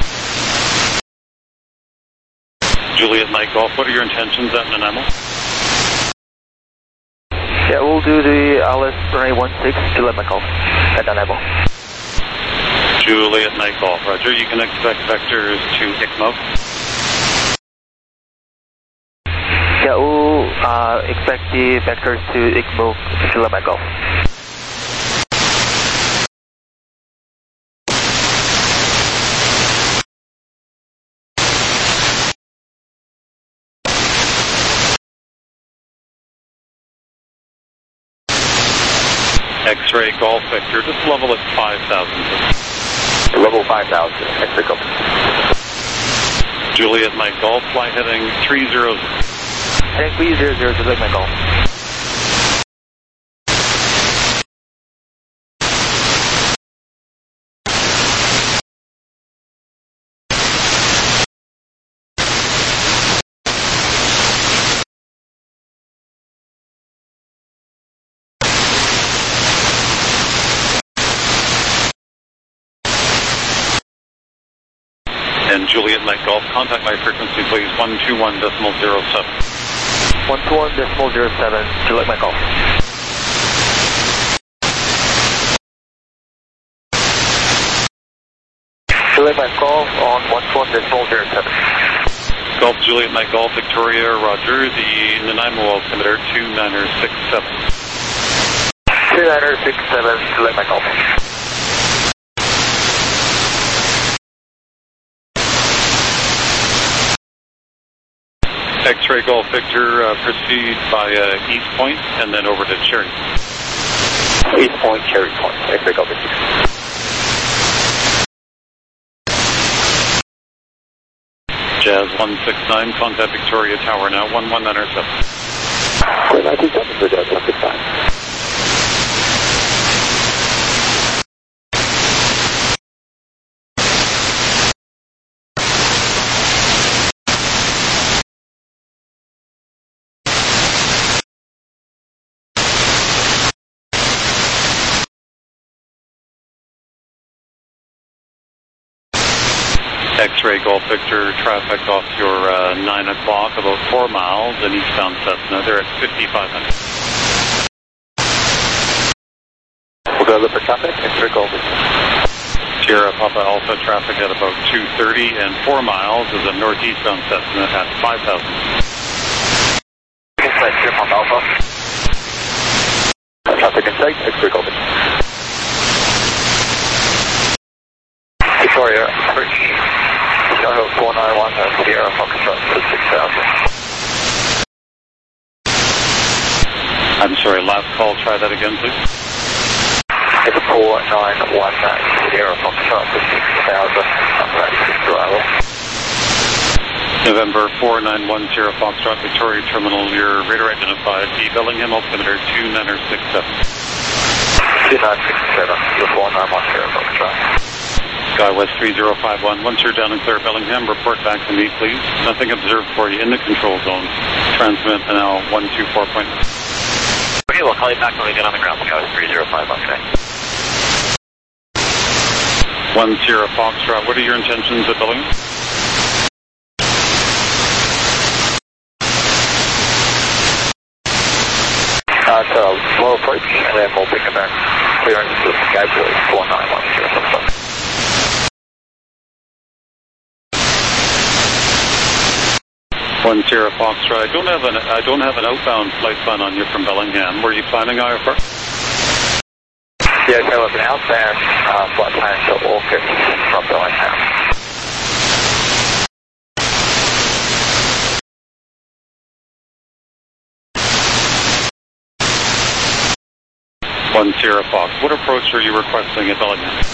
Juliet Mike Golf, what are your intentions at Nanaimo? Yeah, we'll do the L S runway one six, Juliet Mike Golf at Nanaimo. Juliet Mike Golf, roger, you can expect vectors to I C M O. Yeah, we'll uh, expect the vectors to I C M O, Juliet Mike Golf. X-ray Golf Victor, just level at five thousand. Level five thousand, X-ray Golf. Juliet Mike Golf, fly heading three zero zero. Heading three zero zero, Juliet Mike Golf. And Juliet Mike Golf, contact my frequency please, one two one decimal zero seven. one two one decimal zero seven, Juliet Mike Golf. Juliet Mike Golf on one two one decimal zero seven. Golf Juliet Mike Golf, Victoria, roger, the Nanaimo altimeter two niner six seven. two niner six seven, Juliet Mike Golf. X-ray Golf Victor, uh, proceed via East Point and then over to Cherry. East Point, Cherry Point, X-ray Golf Victor. Jazz one six nine, contact Victoria Tower now, one one nine seven. Great, nine two seven for Jazz one six nine. X-ray Golf Victor, traffic off your uh, nine o'clock, about four miles, and eastbound Cessna. They're at fifty-five hundred. We'll go to the traffic, X-ray Golf Victor. Sierra Papa Alpha traffic at about two thirty, and four miles is a northeastbound Cessna at five thousand. Inside Sierra Papa Alpha. Traffic in sight, X-ray Golf Victor. Victoria, approach. Yahoo four nine one, Sierra Foxtrot to six thousand. I'm sorry, last call, try that again, please. It's four nine one, Sierra Foxtrot to six thousand. I'm ready to arrival. November four nine one, Sierra Foxtrot, Victoria Terminal, your radar identified, the Bellingham altimeter two niner six seven. two nine six seven, the four nine one, Sierra Foxtrot. SkyWest three zero five one, once you're down and clear Bellingham, report back to me, please. Nothing observed for you in the control zone. Transmit now one two four point nine. Okay, we'll call you back when we get on the ground. SkyWest three zero five one, okay. One Sierra Foxtrot, what are your intentions at Bellingham? Uh, so slow approach, and then we'll pick it back. Clearance to SkyWest four nine one, Sierra Foxtrot. One Sierra Foxtrot. I don't have an I don't have an outbound flight plan on you from Bellingham. Were you planning I F R? Yeah, so it's an outbound uh, flight plan to Orchid from Bellingham. One Sierra Fox. What approach are you requesting at Bellingham?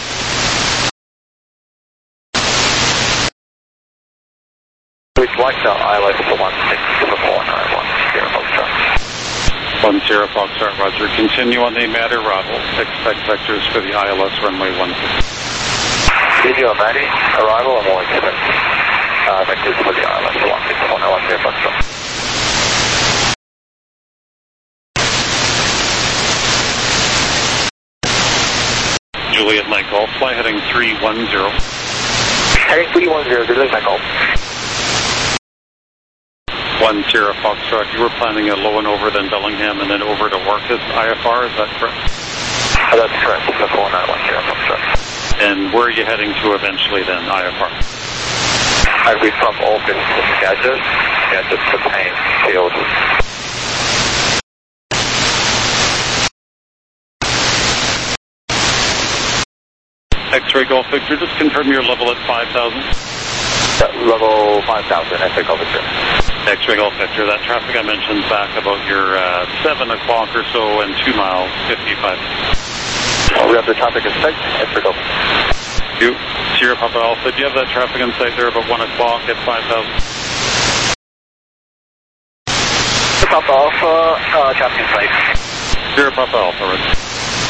We'd like the I L S to one six to the four nine one, Sierra Foxtrot. One Sierra Foxtrot, roger. Continue on the Mad arrival. Expect vectors for the I L S runway one six. Continue on Maddie, arrival, and we'll expect uh, vectors for the I L S to one six one, Sierra Foxtrot. Golf, fly heading three one zero. Heading three one zero, Zulu Mike Golf. one Sierra Foxtrot, you were planning a low and over, then Bellingham, and then over to Orcas I F R, is that correct? Oh, that's correct, the four nine one Sierra Foxtrot. And where are you heading to eventually then, I F R? I'd be from Orcas to Skagit, Skagit to Payne Field. X-ray Golf Victor, just confirm your level at five thousand. Level five thousand, X-ray Golf Victor. X-ray Golf Victor, that traffic I mentioned back about your uh, seven o'clock or so and two miles, fifty-five. We have the traffic in sight, X-ray Golf. You, Sierra Papa Alpha, do you have that traffic in sight there about one o'clock at five thousand? Sierra Papa Alpha, uh, traffic in sight. Sierra Papa Alpha, right.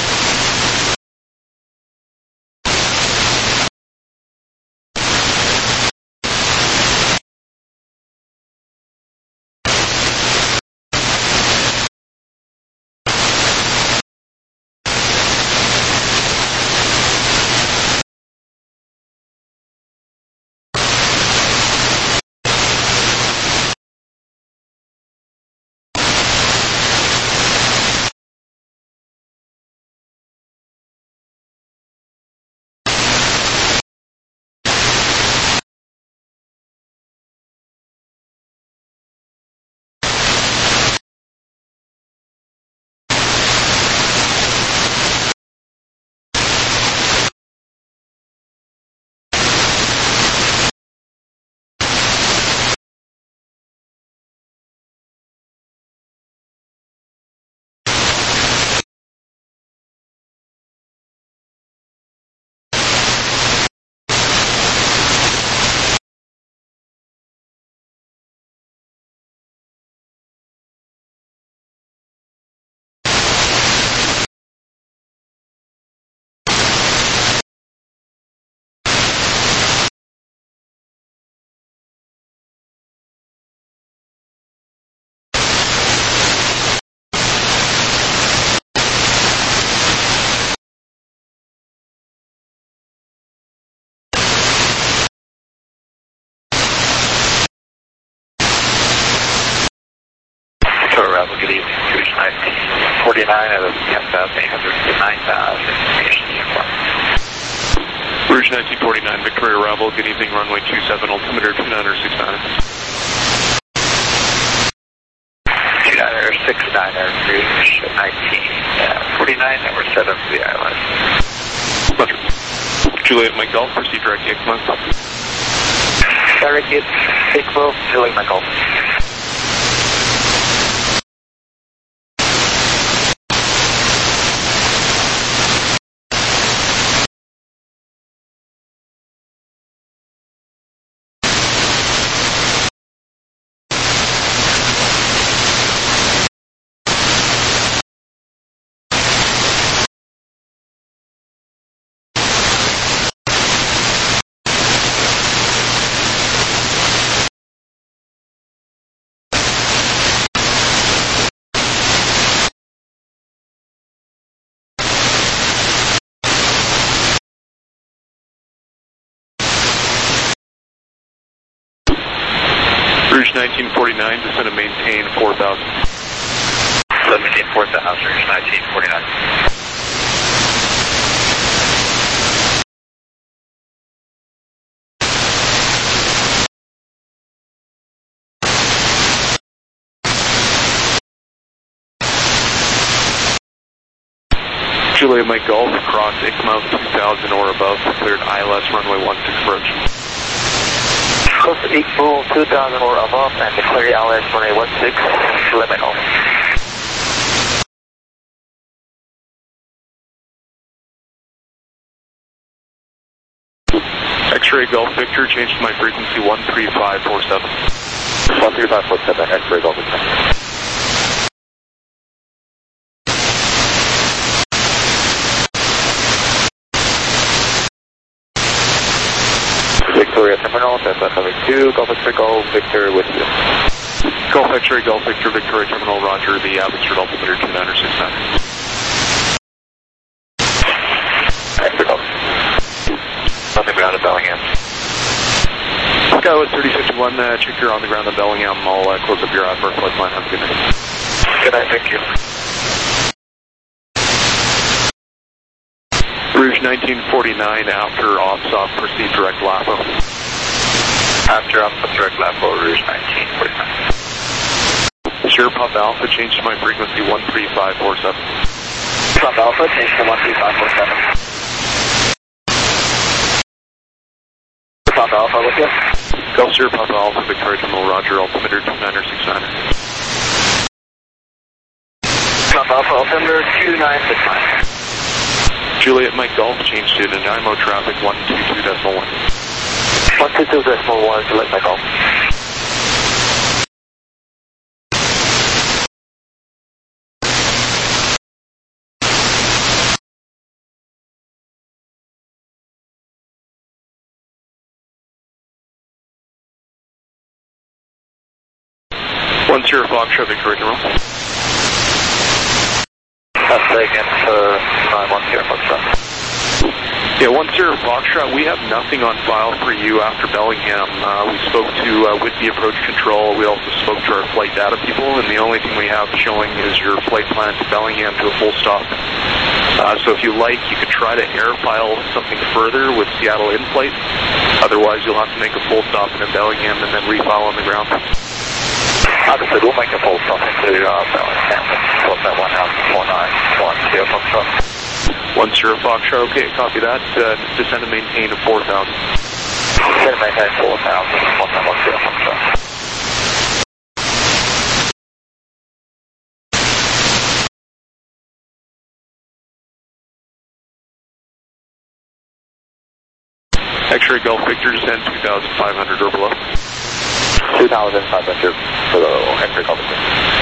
Good evening, Rouge nineteen forty-nine out of ten thousand eight hundred to nine thousand. Rouge nineteen forty-nine, Victoria Ravel, good evening, runway two seven, altimeter two nine six nine. two nine six nine, Rouge nineteen forty-nine, number seven for the island. Roger. Juliet Mike Golf, proceed direct I C M O. Direct I C M O, Juliet Mike Golf. Rouge nineteen forty-nine, descend and maintain four thousand. Maintain four thousand, Rouge nineteen forty-nine. Juliet Mike Golf, cross I C M O two thousand or above, cleared I L S runway one six approach. Coast equal two thousand or above and declare I L S runway one six, Juliet Golf. X-ray Golf Victor, change to my frequency one three five four seven. one three five four seven, X-ray Golf Victor. Victoria Terminal, Delta seven two, Golf X-ray Golf Victor with you. Golf X-ray Golf Victor, Victoria Terminal, roger, the Abbotsford altimeter two nine six nine. X-ray Golf. thirty fifty-one, uh, check you're on the ground at Bellingham. I'll uh, close up your uh, first flight line. Have a good night. Good night, thank you. Rouge nineteen forty-nine, after ops off, proceed direct L A P O. After ops off, direct L A P O, Rouge nineteen forty-nine. Sure, Pop Alpha, change to my frequency one three five four seven. Pop Alpha, change to one three five four seven. Pop Alpha with you. Gulf Sierra Papa Alpha, Victoria Terminal, Roger, altimeter two nine six nine. Pop Alpha, altimeter two nine six nine. Juliet Mike Golf, change to Nanaimo traffic one two two decimal one. one two two decimal one, Juliet Mike Golf. One Sierra Foxtrot, Victoria Terminal. That's taken for nine one Sierra Foxtrot. Yeah, one Sierra Foxtrot, we have nothing on file for you after Bellingham. Uh, we spoke to uh, Whitby Approach Control. We also spoke to our flight data people, and the only thing we have showing is your flight plan to Bellingham to a full stop. Uh, so if you like, you could try to air file something further with Seattle in flight. Otherwise, you'll have to make a full stop in Bellingham and then refile on the ground. Understood, we'll make a full stop into uh, Bellingham. What's that one out? four nine one Sierra Foxtrot. One Sierra Foxtrot, okay, copy that. Uh, descend and maintain to four thousand. Descend and maintain four thousand. One nine one Sierra Foxtrot. X-ray Gulf Victor, descend two thousand five hundred or below. two thousand five hundred below X-ray Gulf Victor.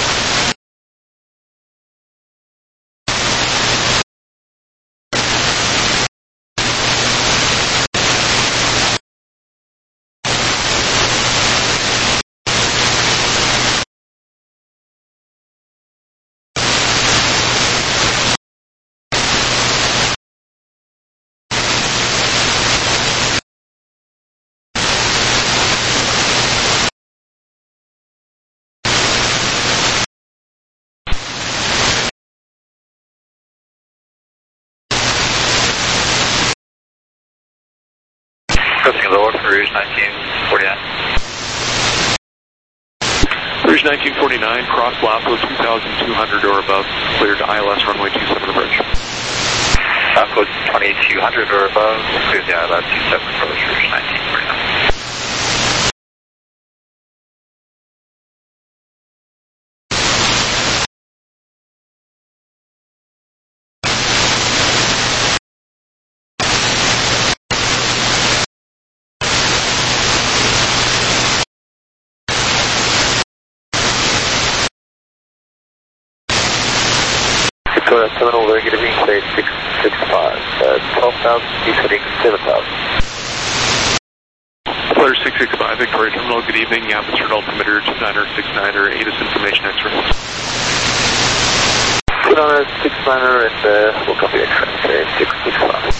Crossing lower for Rouge nineteen forty-nine. Rouge nineteen forty-nine, cross L A P O two thousand two hundred or above, cleared to I L S runway two seven approach. L A P O twenty-two hundred or above, cleared to I L S two seven approach, Rouge nineteen forty-nine. Victoria Terminal, very good evening, stage six six five, uh, twelve thousand, descending seven thousand. Flare six six five, Victoria Terminal, good evening, atmosphere altimeter two nine six nine, A T I S information X-ray. two nine six nine and uh, we'll copy X-ray, stage six six five.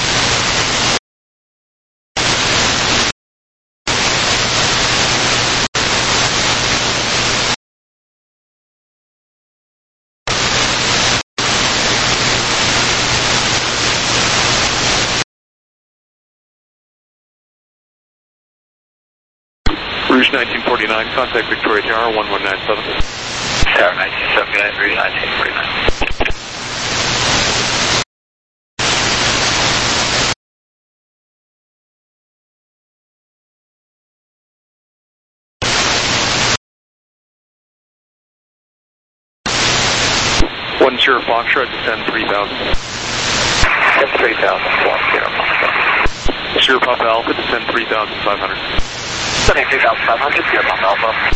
Rouge nineteen forty-nine, contact Victoria Tower one one nine seven. Tower nineteen seventy-nine, Rouge nineteen forty-nine. One Sierra Foxtrot, descend three thousand. Descend three thousand, one Sierra Foxtrot. Sierra Papa Alpha, descend three thousand five hundred. Descending three thousand five hundred, Sierra Papa Alpha.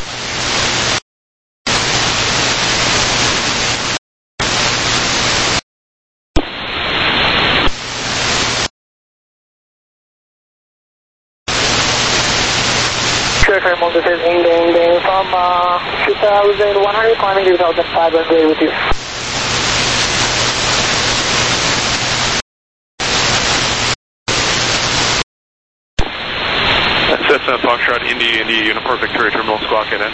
Sure, Fairmont, this is Ing Ding Ding from uh, two thousand one hundred, climbing two thousand five hundred with you. That's uh, Foxtrot, India, India, Uniform, Victoria Terminal, Squawk N N.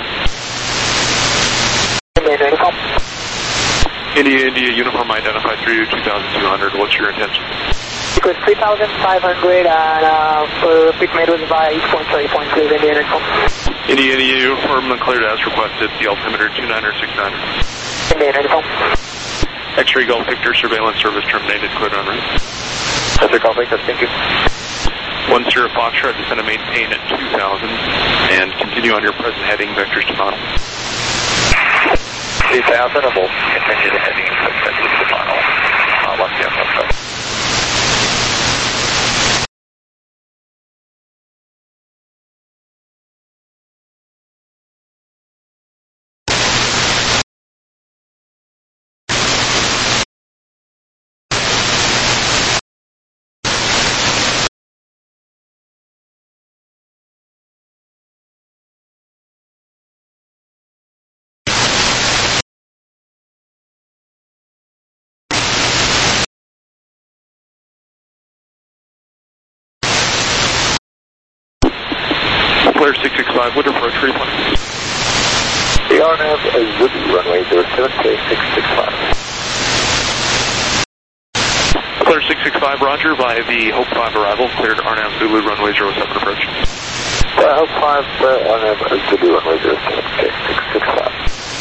India, India, Uniform identified through two thousand two hundred. What's your intention? Because three thousand five hundred and uh, for pick made was by eight point three point two India Uniform. India, India, Uniform cleared as requested. The altimeter two nine six nine. India Uniform. X-ray Golf Victor surveillance service terminated. Cleared en route. X-ray Golf Victor, thank you. One zero Foxtrot, descend and maintain at two thousand and continue on your present heading, vectors to final. two thousand, and we'll continue the heading vectors to final. Uh, one zero Foxtrot. Flare six six five, would approach replay. The R N A V is Zulu, runway zero seven, K six six five. Flare six six five, roger, via the Hope five arrival, cleared R N A V Zulu, runway zero seven approach. Uh, Hope five, uh, R N A V Zulu, runway zero seven, K six six five.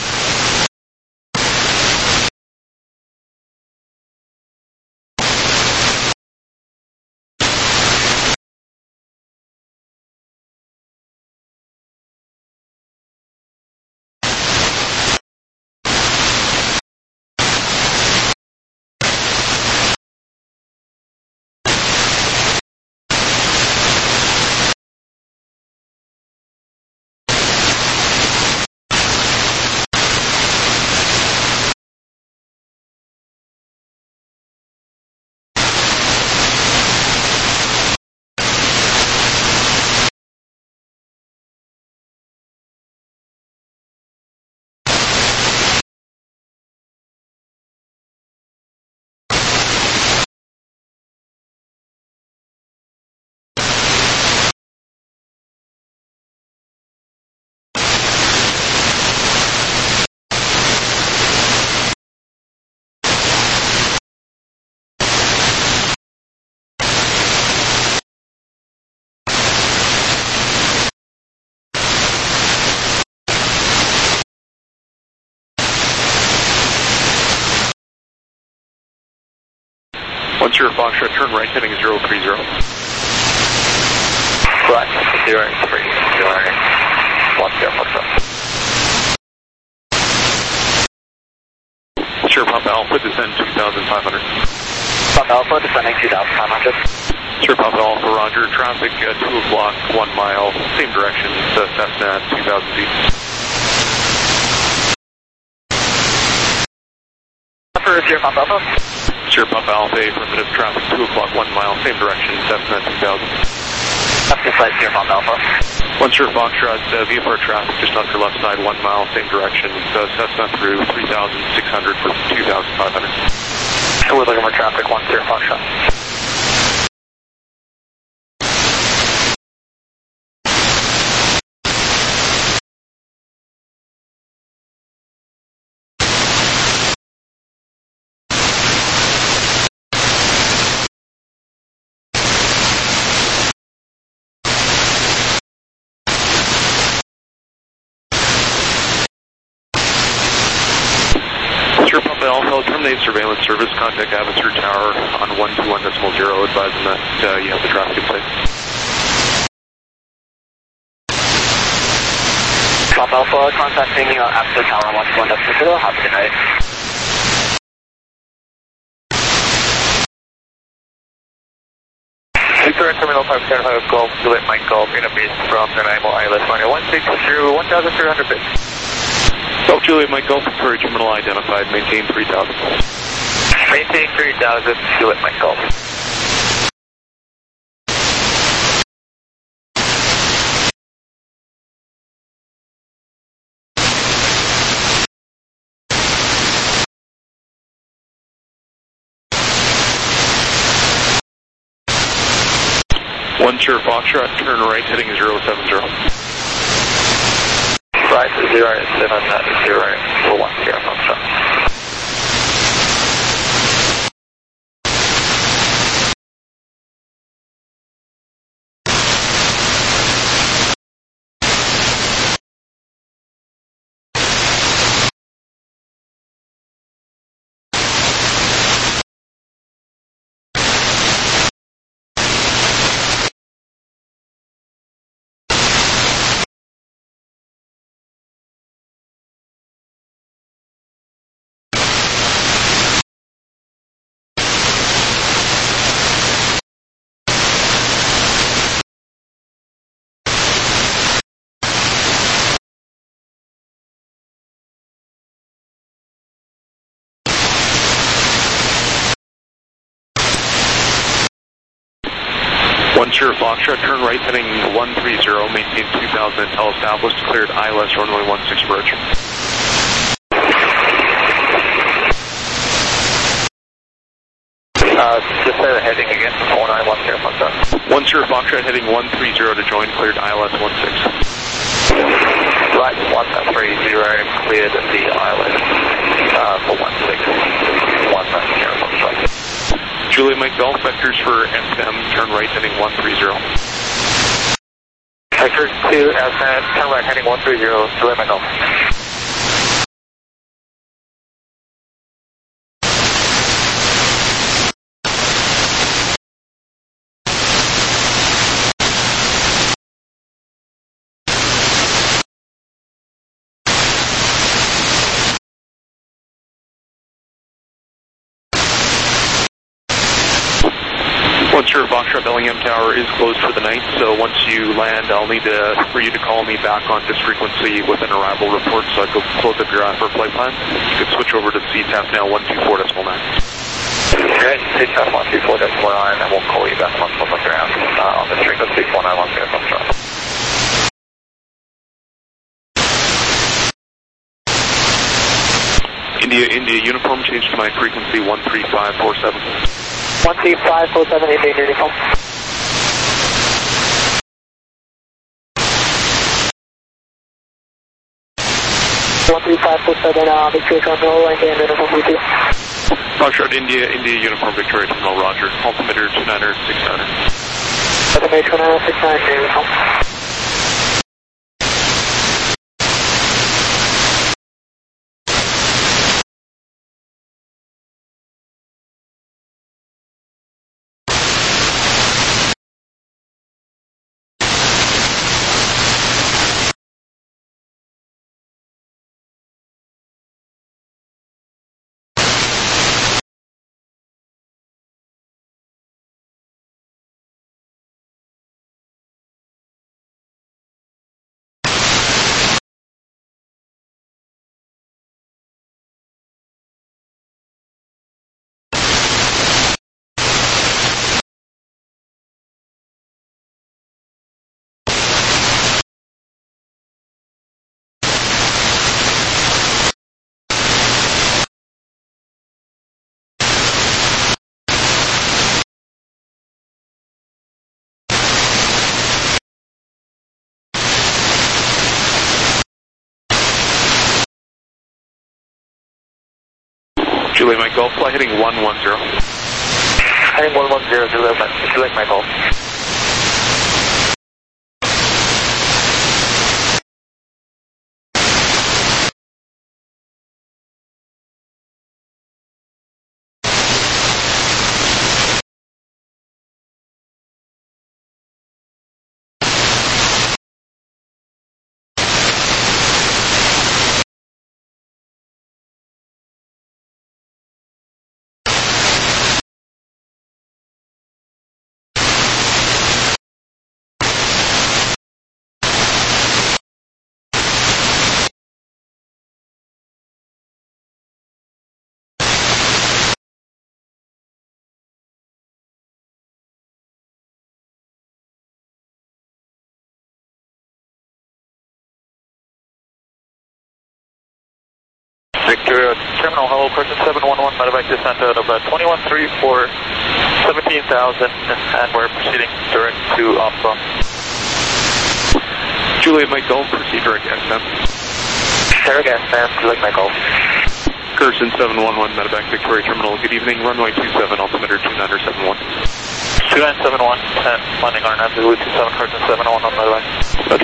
One zero Foxtrot, turn right heading zero three zero. Right, zero three zero. One zero Foxtrot. Sure, Papa Alpha, descend two thousand five hundred. Papa Alpha, descending two thousand five hundred. Sure, Papa Alpha, roger, traffic uh, two o'clock, one mile, same direction, uh, Cessna at two thousand feet. Upper zero Papa Alpha. Sure, Papa Alpha, affirmative, traffic two o'clock, one mile, same direction, Cessna two thousand. Up to flight zero Papa Alpha. One sure Foxtrot, uh, V F R traffic just off your left side, one mile, same direction, uh, Cessna through three thousand six hundred for two thousand five hundred. And we're looking for traffic one zero Foxtrot. Alpha, terminate surveillance service, contact Abbotsford Tower on one two one decimal zero, advising that uh, you have the traffic in place. Papa Alpha, contacting uh, Abbotsford Tower on one two one decimal zero, have a good night. Victoria Terminal five seven five Golf, Juliet Mike Golf, interface from the Nanaimo I L S runway one six zero, one thousand three hundred feet. Golf Juliet Mike Golf, Victoria Terminal identified, maintain three thousand. Maintain three thousand, Juliet Mike Golf. One Sierra Foxtrot, turn right heading zero seven zero. Right, zero seven zero for one Sierra Foxtrot. One Sierra Foxtrot, turn right heading one three zero, maintain two thousand until established, cleared I L S runway one six approach. Uh, just say the heading again, four nine one Sierra Foxtrot. One Sierra Foxtrot heading one three zero to join, cleared I L S one six. Right, one three zero, cleared the I L S uh, for one six, one Sierra Foxtrot. Juliet Mike Golf, vectors for S M, turn right heading one three zero. Vector to S M, turn right heading one three zero, Juliet Mike Golf. One Sierra Foxtrot Bellingham Tower is closed for the night, so once you land, I'll need to, for you to call me back on this frequency with an arrival report so I can close up your for flight plan. You can switch over to C T A F now one two four decimal nine. Okay, C T A F one two four decimal nine, and we'll call you back once we're on ground uh, on this frequency four nine one Sierra Foxtrot. India, India, uniform change to my frequency one three five four seven. one three five four seven, India uniform. one three five four seven, uh, Victoria Terminal, India uniform, V two. Foxtrot, India, India, uniform, Victoria Terminal, Roger. Altimeter two niner six niner. Altimeter two niner six niner, uniform. Juliet Mike Golf, fly heading one one zero. Heading one one zero, Juliet Mike Golf. Victoria Terminal, hello, Carson seven one one, medevac descent out of uh, twenty-one three for seventeen thousand, and we're proceeding direct to Opera. Juliet Mike Golf, proceed direct S M. Direct S M, Juliet Mike Golf. Carson seven one one, medevac Victoria Terminal, good evening, runway two seven, altimeter two nine seven one. two nine seven one, and landing R nine, Zulu two seven, Carson seven one one, medevac. Roger.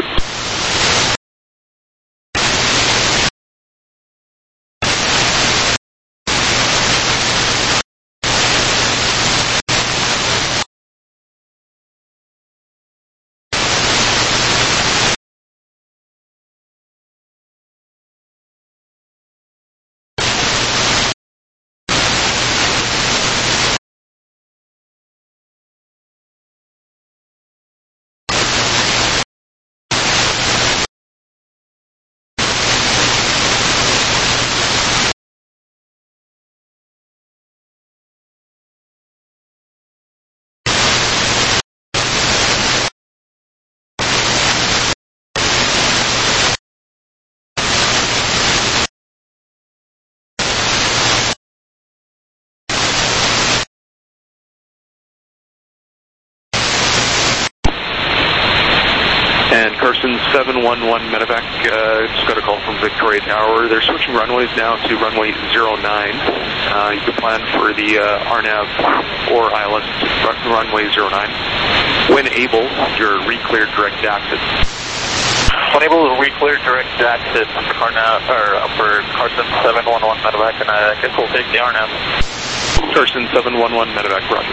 And Carson seven one one medevac, uh, just got a call from Victoria Tower. They're switching runways now to runway zero nine. Uh, you can plan for the uh, R NAV or I L S to runway zero nine. When able, you're re-cleared direct exit. When able to re-clear direct exit for, Carna, or, uh, for Carson seven one one medevac, and I guess we'll take the R NAV. Carson seven one one medevac, roger.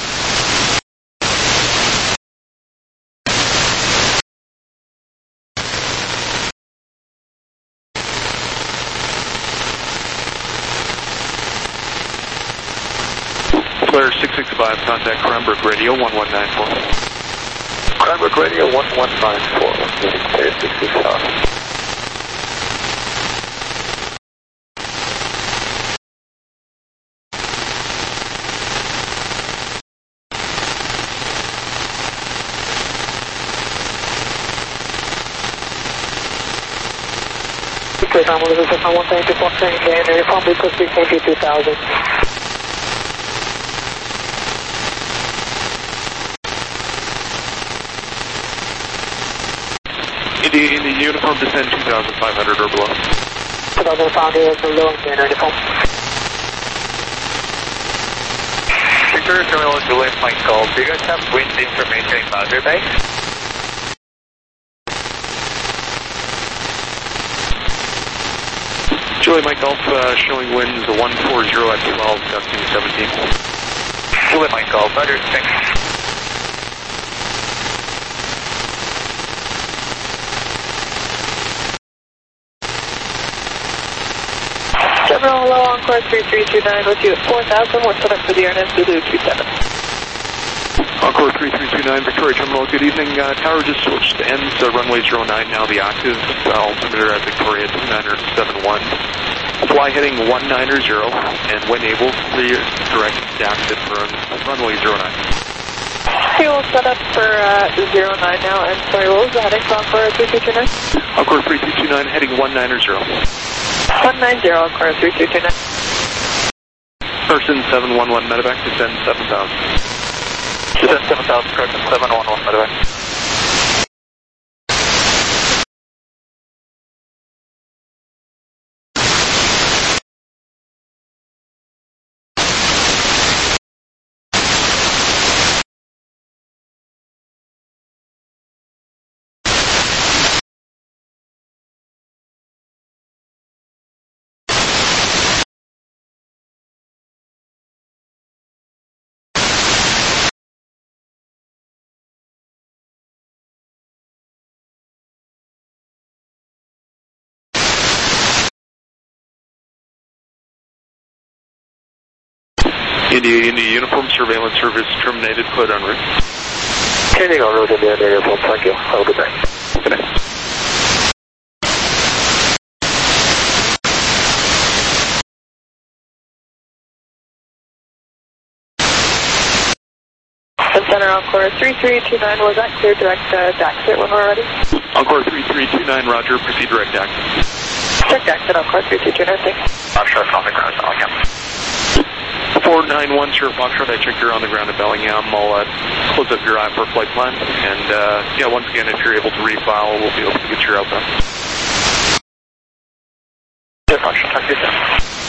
Flare six six five, contact Cranbrook Radio one one nine four. Cranbrook Radio one one nine four, Flare six six five. Okay, I'm going to visit one thank you for saying again, and you're probably could be two thousand. India, India, uniform descend two thousand five hundred or below. two thousand five hundred or below, Indian uniform. Victoria Terminal, Juliet Mike Golf. Do you guys have wind information in Boundary Bay? Juliet Mike Golf, uh, showing winds one forty at twelve, gusting seventeen. Juliet Mike Golf, Roger, thanks. Terminal, hello, Encore three three two nine with you at four thousand. We're set up for the R N S Zulu two seven. Encore three three two nine, Victoria Terminal, good evening. Uh, tower just switched to ends, uh, runway zero nine, now the active. Uh, altimeter at Victoria two nine seven one. Fly heading one nine zero, and when able, clear direct exit for runway zero nine. Okay, we'll set up for uh, zero nine now, and sorry, what was the heading for Encore three three two nine? Encore three three two nine, heading one nine zero. one nine zero, Encore three three two nine. Person seven one one, medevac, descend seven thousand. Descend seven thousand, Carson seven one one, medevac. India, India, uniform surveillance service terminated, put on route. Changing on route, India, India, uniform, thank you. Have a good day. Good night. Center Encore three three two nine, was that clear direct uh, exit when we're ready? Encore three three two nine, roger, proceed direct exit. Check exit on course three two two nine, thanks. Foxtrot on the ground, Bellingham. four nine one, Sierra Foxtrot, I checked you're on the ground at Bellingham. I'll uh, close up your eye for flight plan. And uh, yeah, once again, if you're able to refile, we'll be able to get your outbound. Sierra Foxtrot, talk to you soon.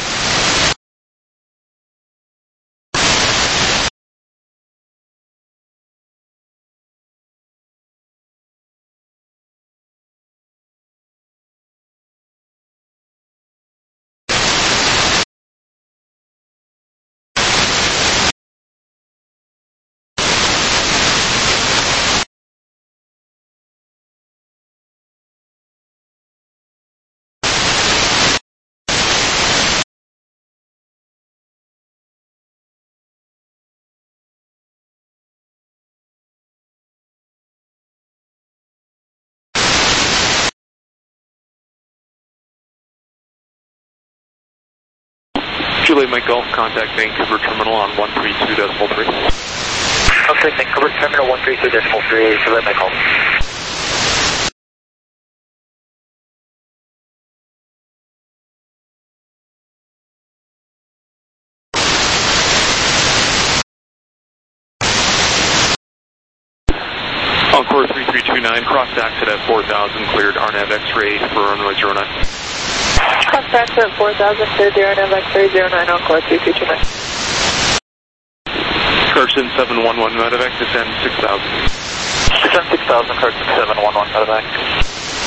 Juliet Mike Golf, contact Vancouver Terminal on one three two decimal three. Okay, Vancouver Terminal one three two decimal three, Juliet Mike Golf. Encore three three two nine, crossed exit at four thousand, cleared R N A V X-ray for runway zero nine. Cross exit four thousand, clear zero nine, X-ray zero nine on course three three two nine. Carson seven one one, medevac, descend six thousand. Descend six thousand, Carson seven one one, medevac.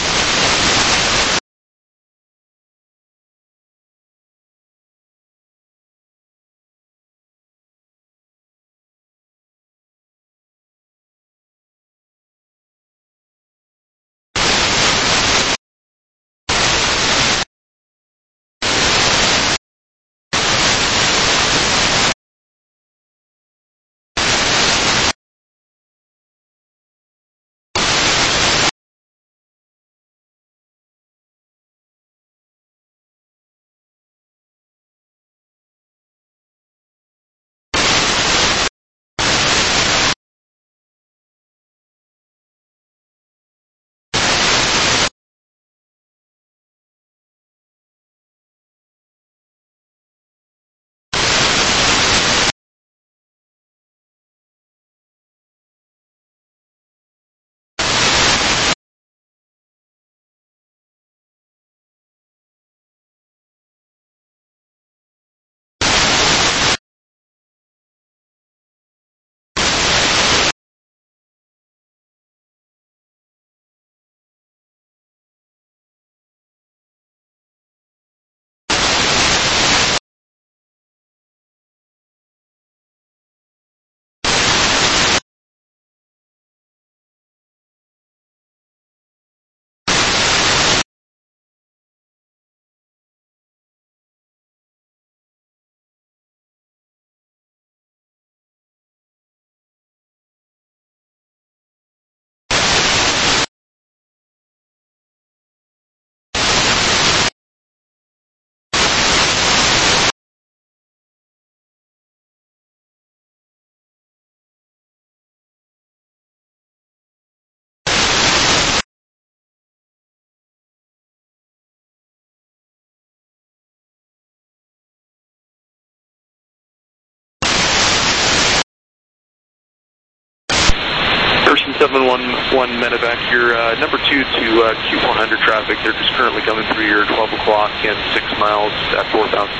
seven one one medevac, you're uh, number two to uh, Q four hundred traffic. They're just currently coming through your twelve o'clock and six miles at four thousand.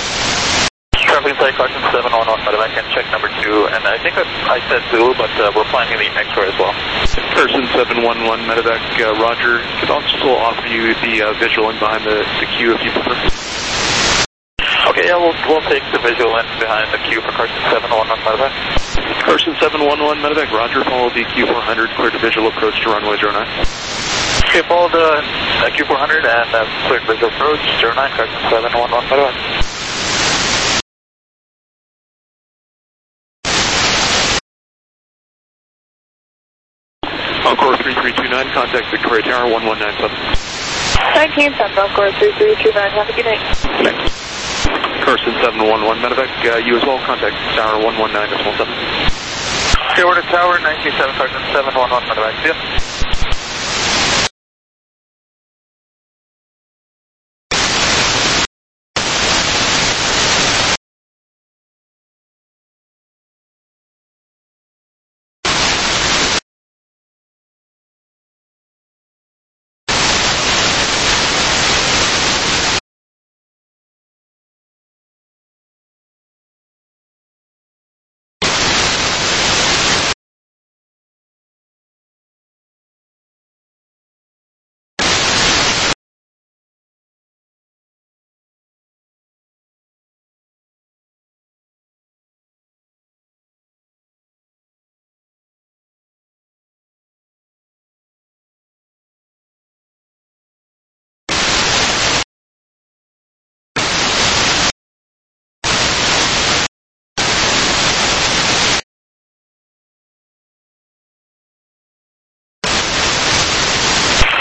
Traffic inside Carson seven one one medevac and check number two. And I think that I said Zulu, but uh, we're planning the X-ray as well. Carson seven one one medevac, uh, Roger. Could also offer you the uh, visual in behind the, the queue if you prefer. Okay, yeah, we'll, we'll take the visual in behind the queue for Carson seven one one medevac. Carson seven one one medevac, Roger. Follow the Q four hundred, cleared visual approach to runway zero nine. Okay, follow the uh, Q four hundred and uh, cleared visual approach, zero nine, Carson seven one one medevac. Encore three three two nine, contact Victoria Tower one one nine seven. nineteen seven, Encore three three two nine, have a good night. Thanks. Carson seven one one medevac, uh, you as well, contact Tower one one nine seven. Okay, we're to Tower nineteen seven, Carson seven one one medevac, see ya.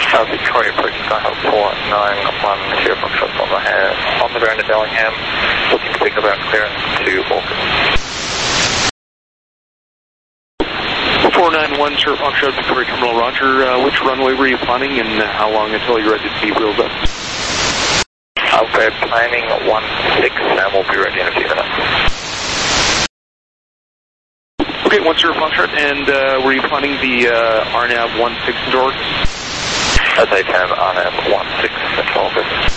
Uh, Victoria Approach Skyhawk four nine one zero Foxtrot on the, hand, on the ground at Bellingham, looking to pick up our clearance to Orcus. four nine one zero Foxtrot Victoria Terminal, roger. Uh, which runway were you planning and how long until you're ready to be wheels up? Uh, we're planning one six and we'll be ready in a few minutes. Okay, one zero Foxtrot, and uh, were you planning the uh, R NAV one six into Orcus? As I have R NAV one six into Orcus.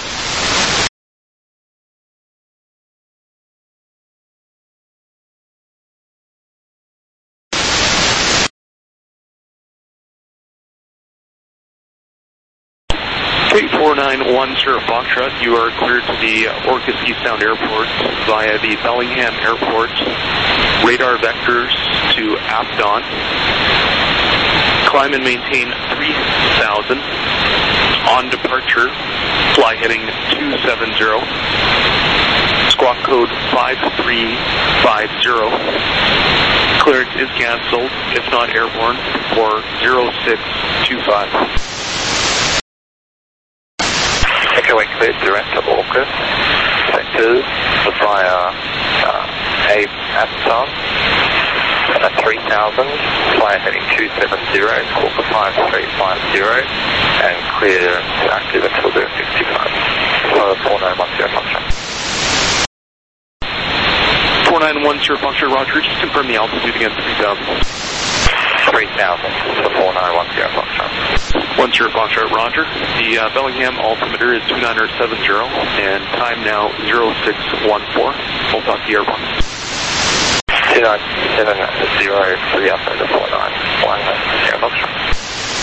Okay, four nine one zero Foxtrot, you are cleared to the Orcus Eastbound Airport via the Bellingham Airport radar vectors to Apton. Climb and maintain three thousand. On departure, fly heading two seven zero. Squawk code five three five zero. Clearance is cancelled, if not airborne, for zero six two five. Okay, we cleared direct to Orcus. Sectors via uh, A Apton. Uh, three thousand, fly heading two seven zero, Squawk five three five zero, and clear active until zero six two five. So four nine one zero Foxtrot. four nine one zero Foxtrot, roger. Just confirm the altitude again, three thousand. three thousand, so four nine one zero Foxtrot. one zero Foxtrot, roger. The uh, Bellingham altimeter is two nine seven zero, and time now zero six one four. We'll talk to the airborne. two nine seven zero, three up into four nine one zero Foxtrot.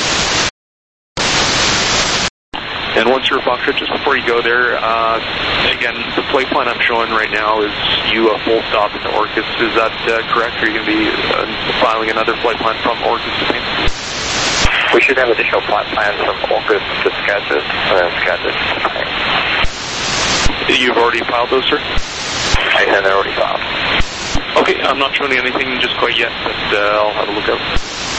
And one zero Foxtrot, just before you go there, uh, again, the flight plan I'm showing right now is you a full stop into Orcus. Is that uh, correct? Or are you going to be uh, filing another flight plan from Orcus to Paine? We should have additional flight plans from Orcus to Skagit, and Skagit to Paine. You've already filed those, sir? I have already filed. Okay, I'm not showing you anything just quite yet, but uh, I'll have a look out.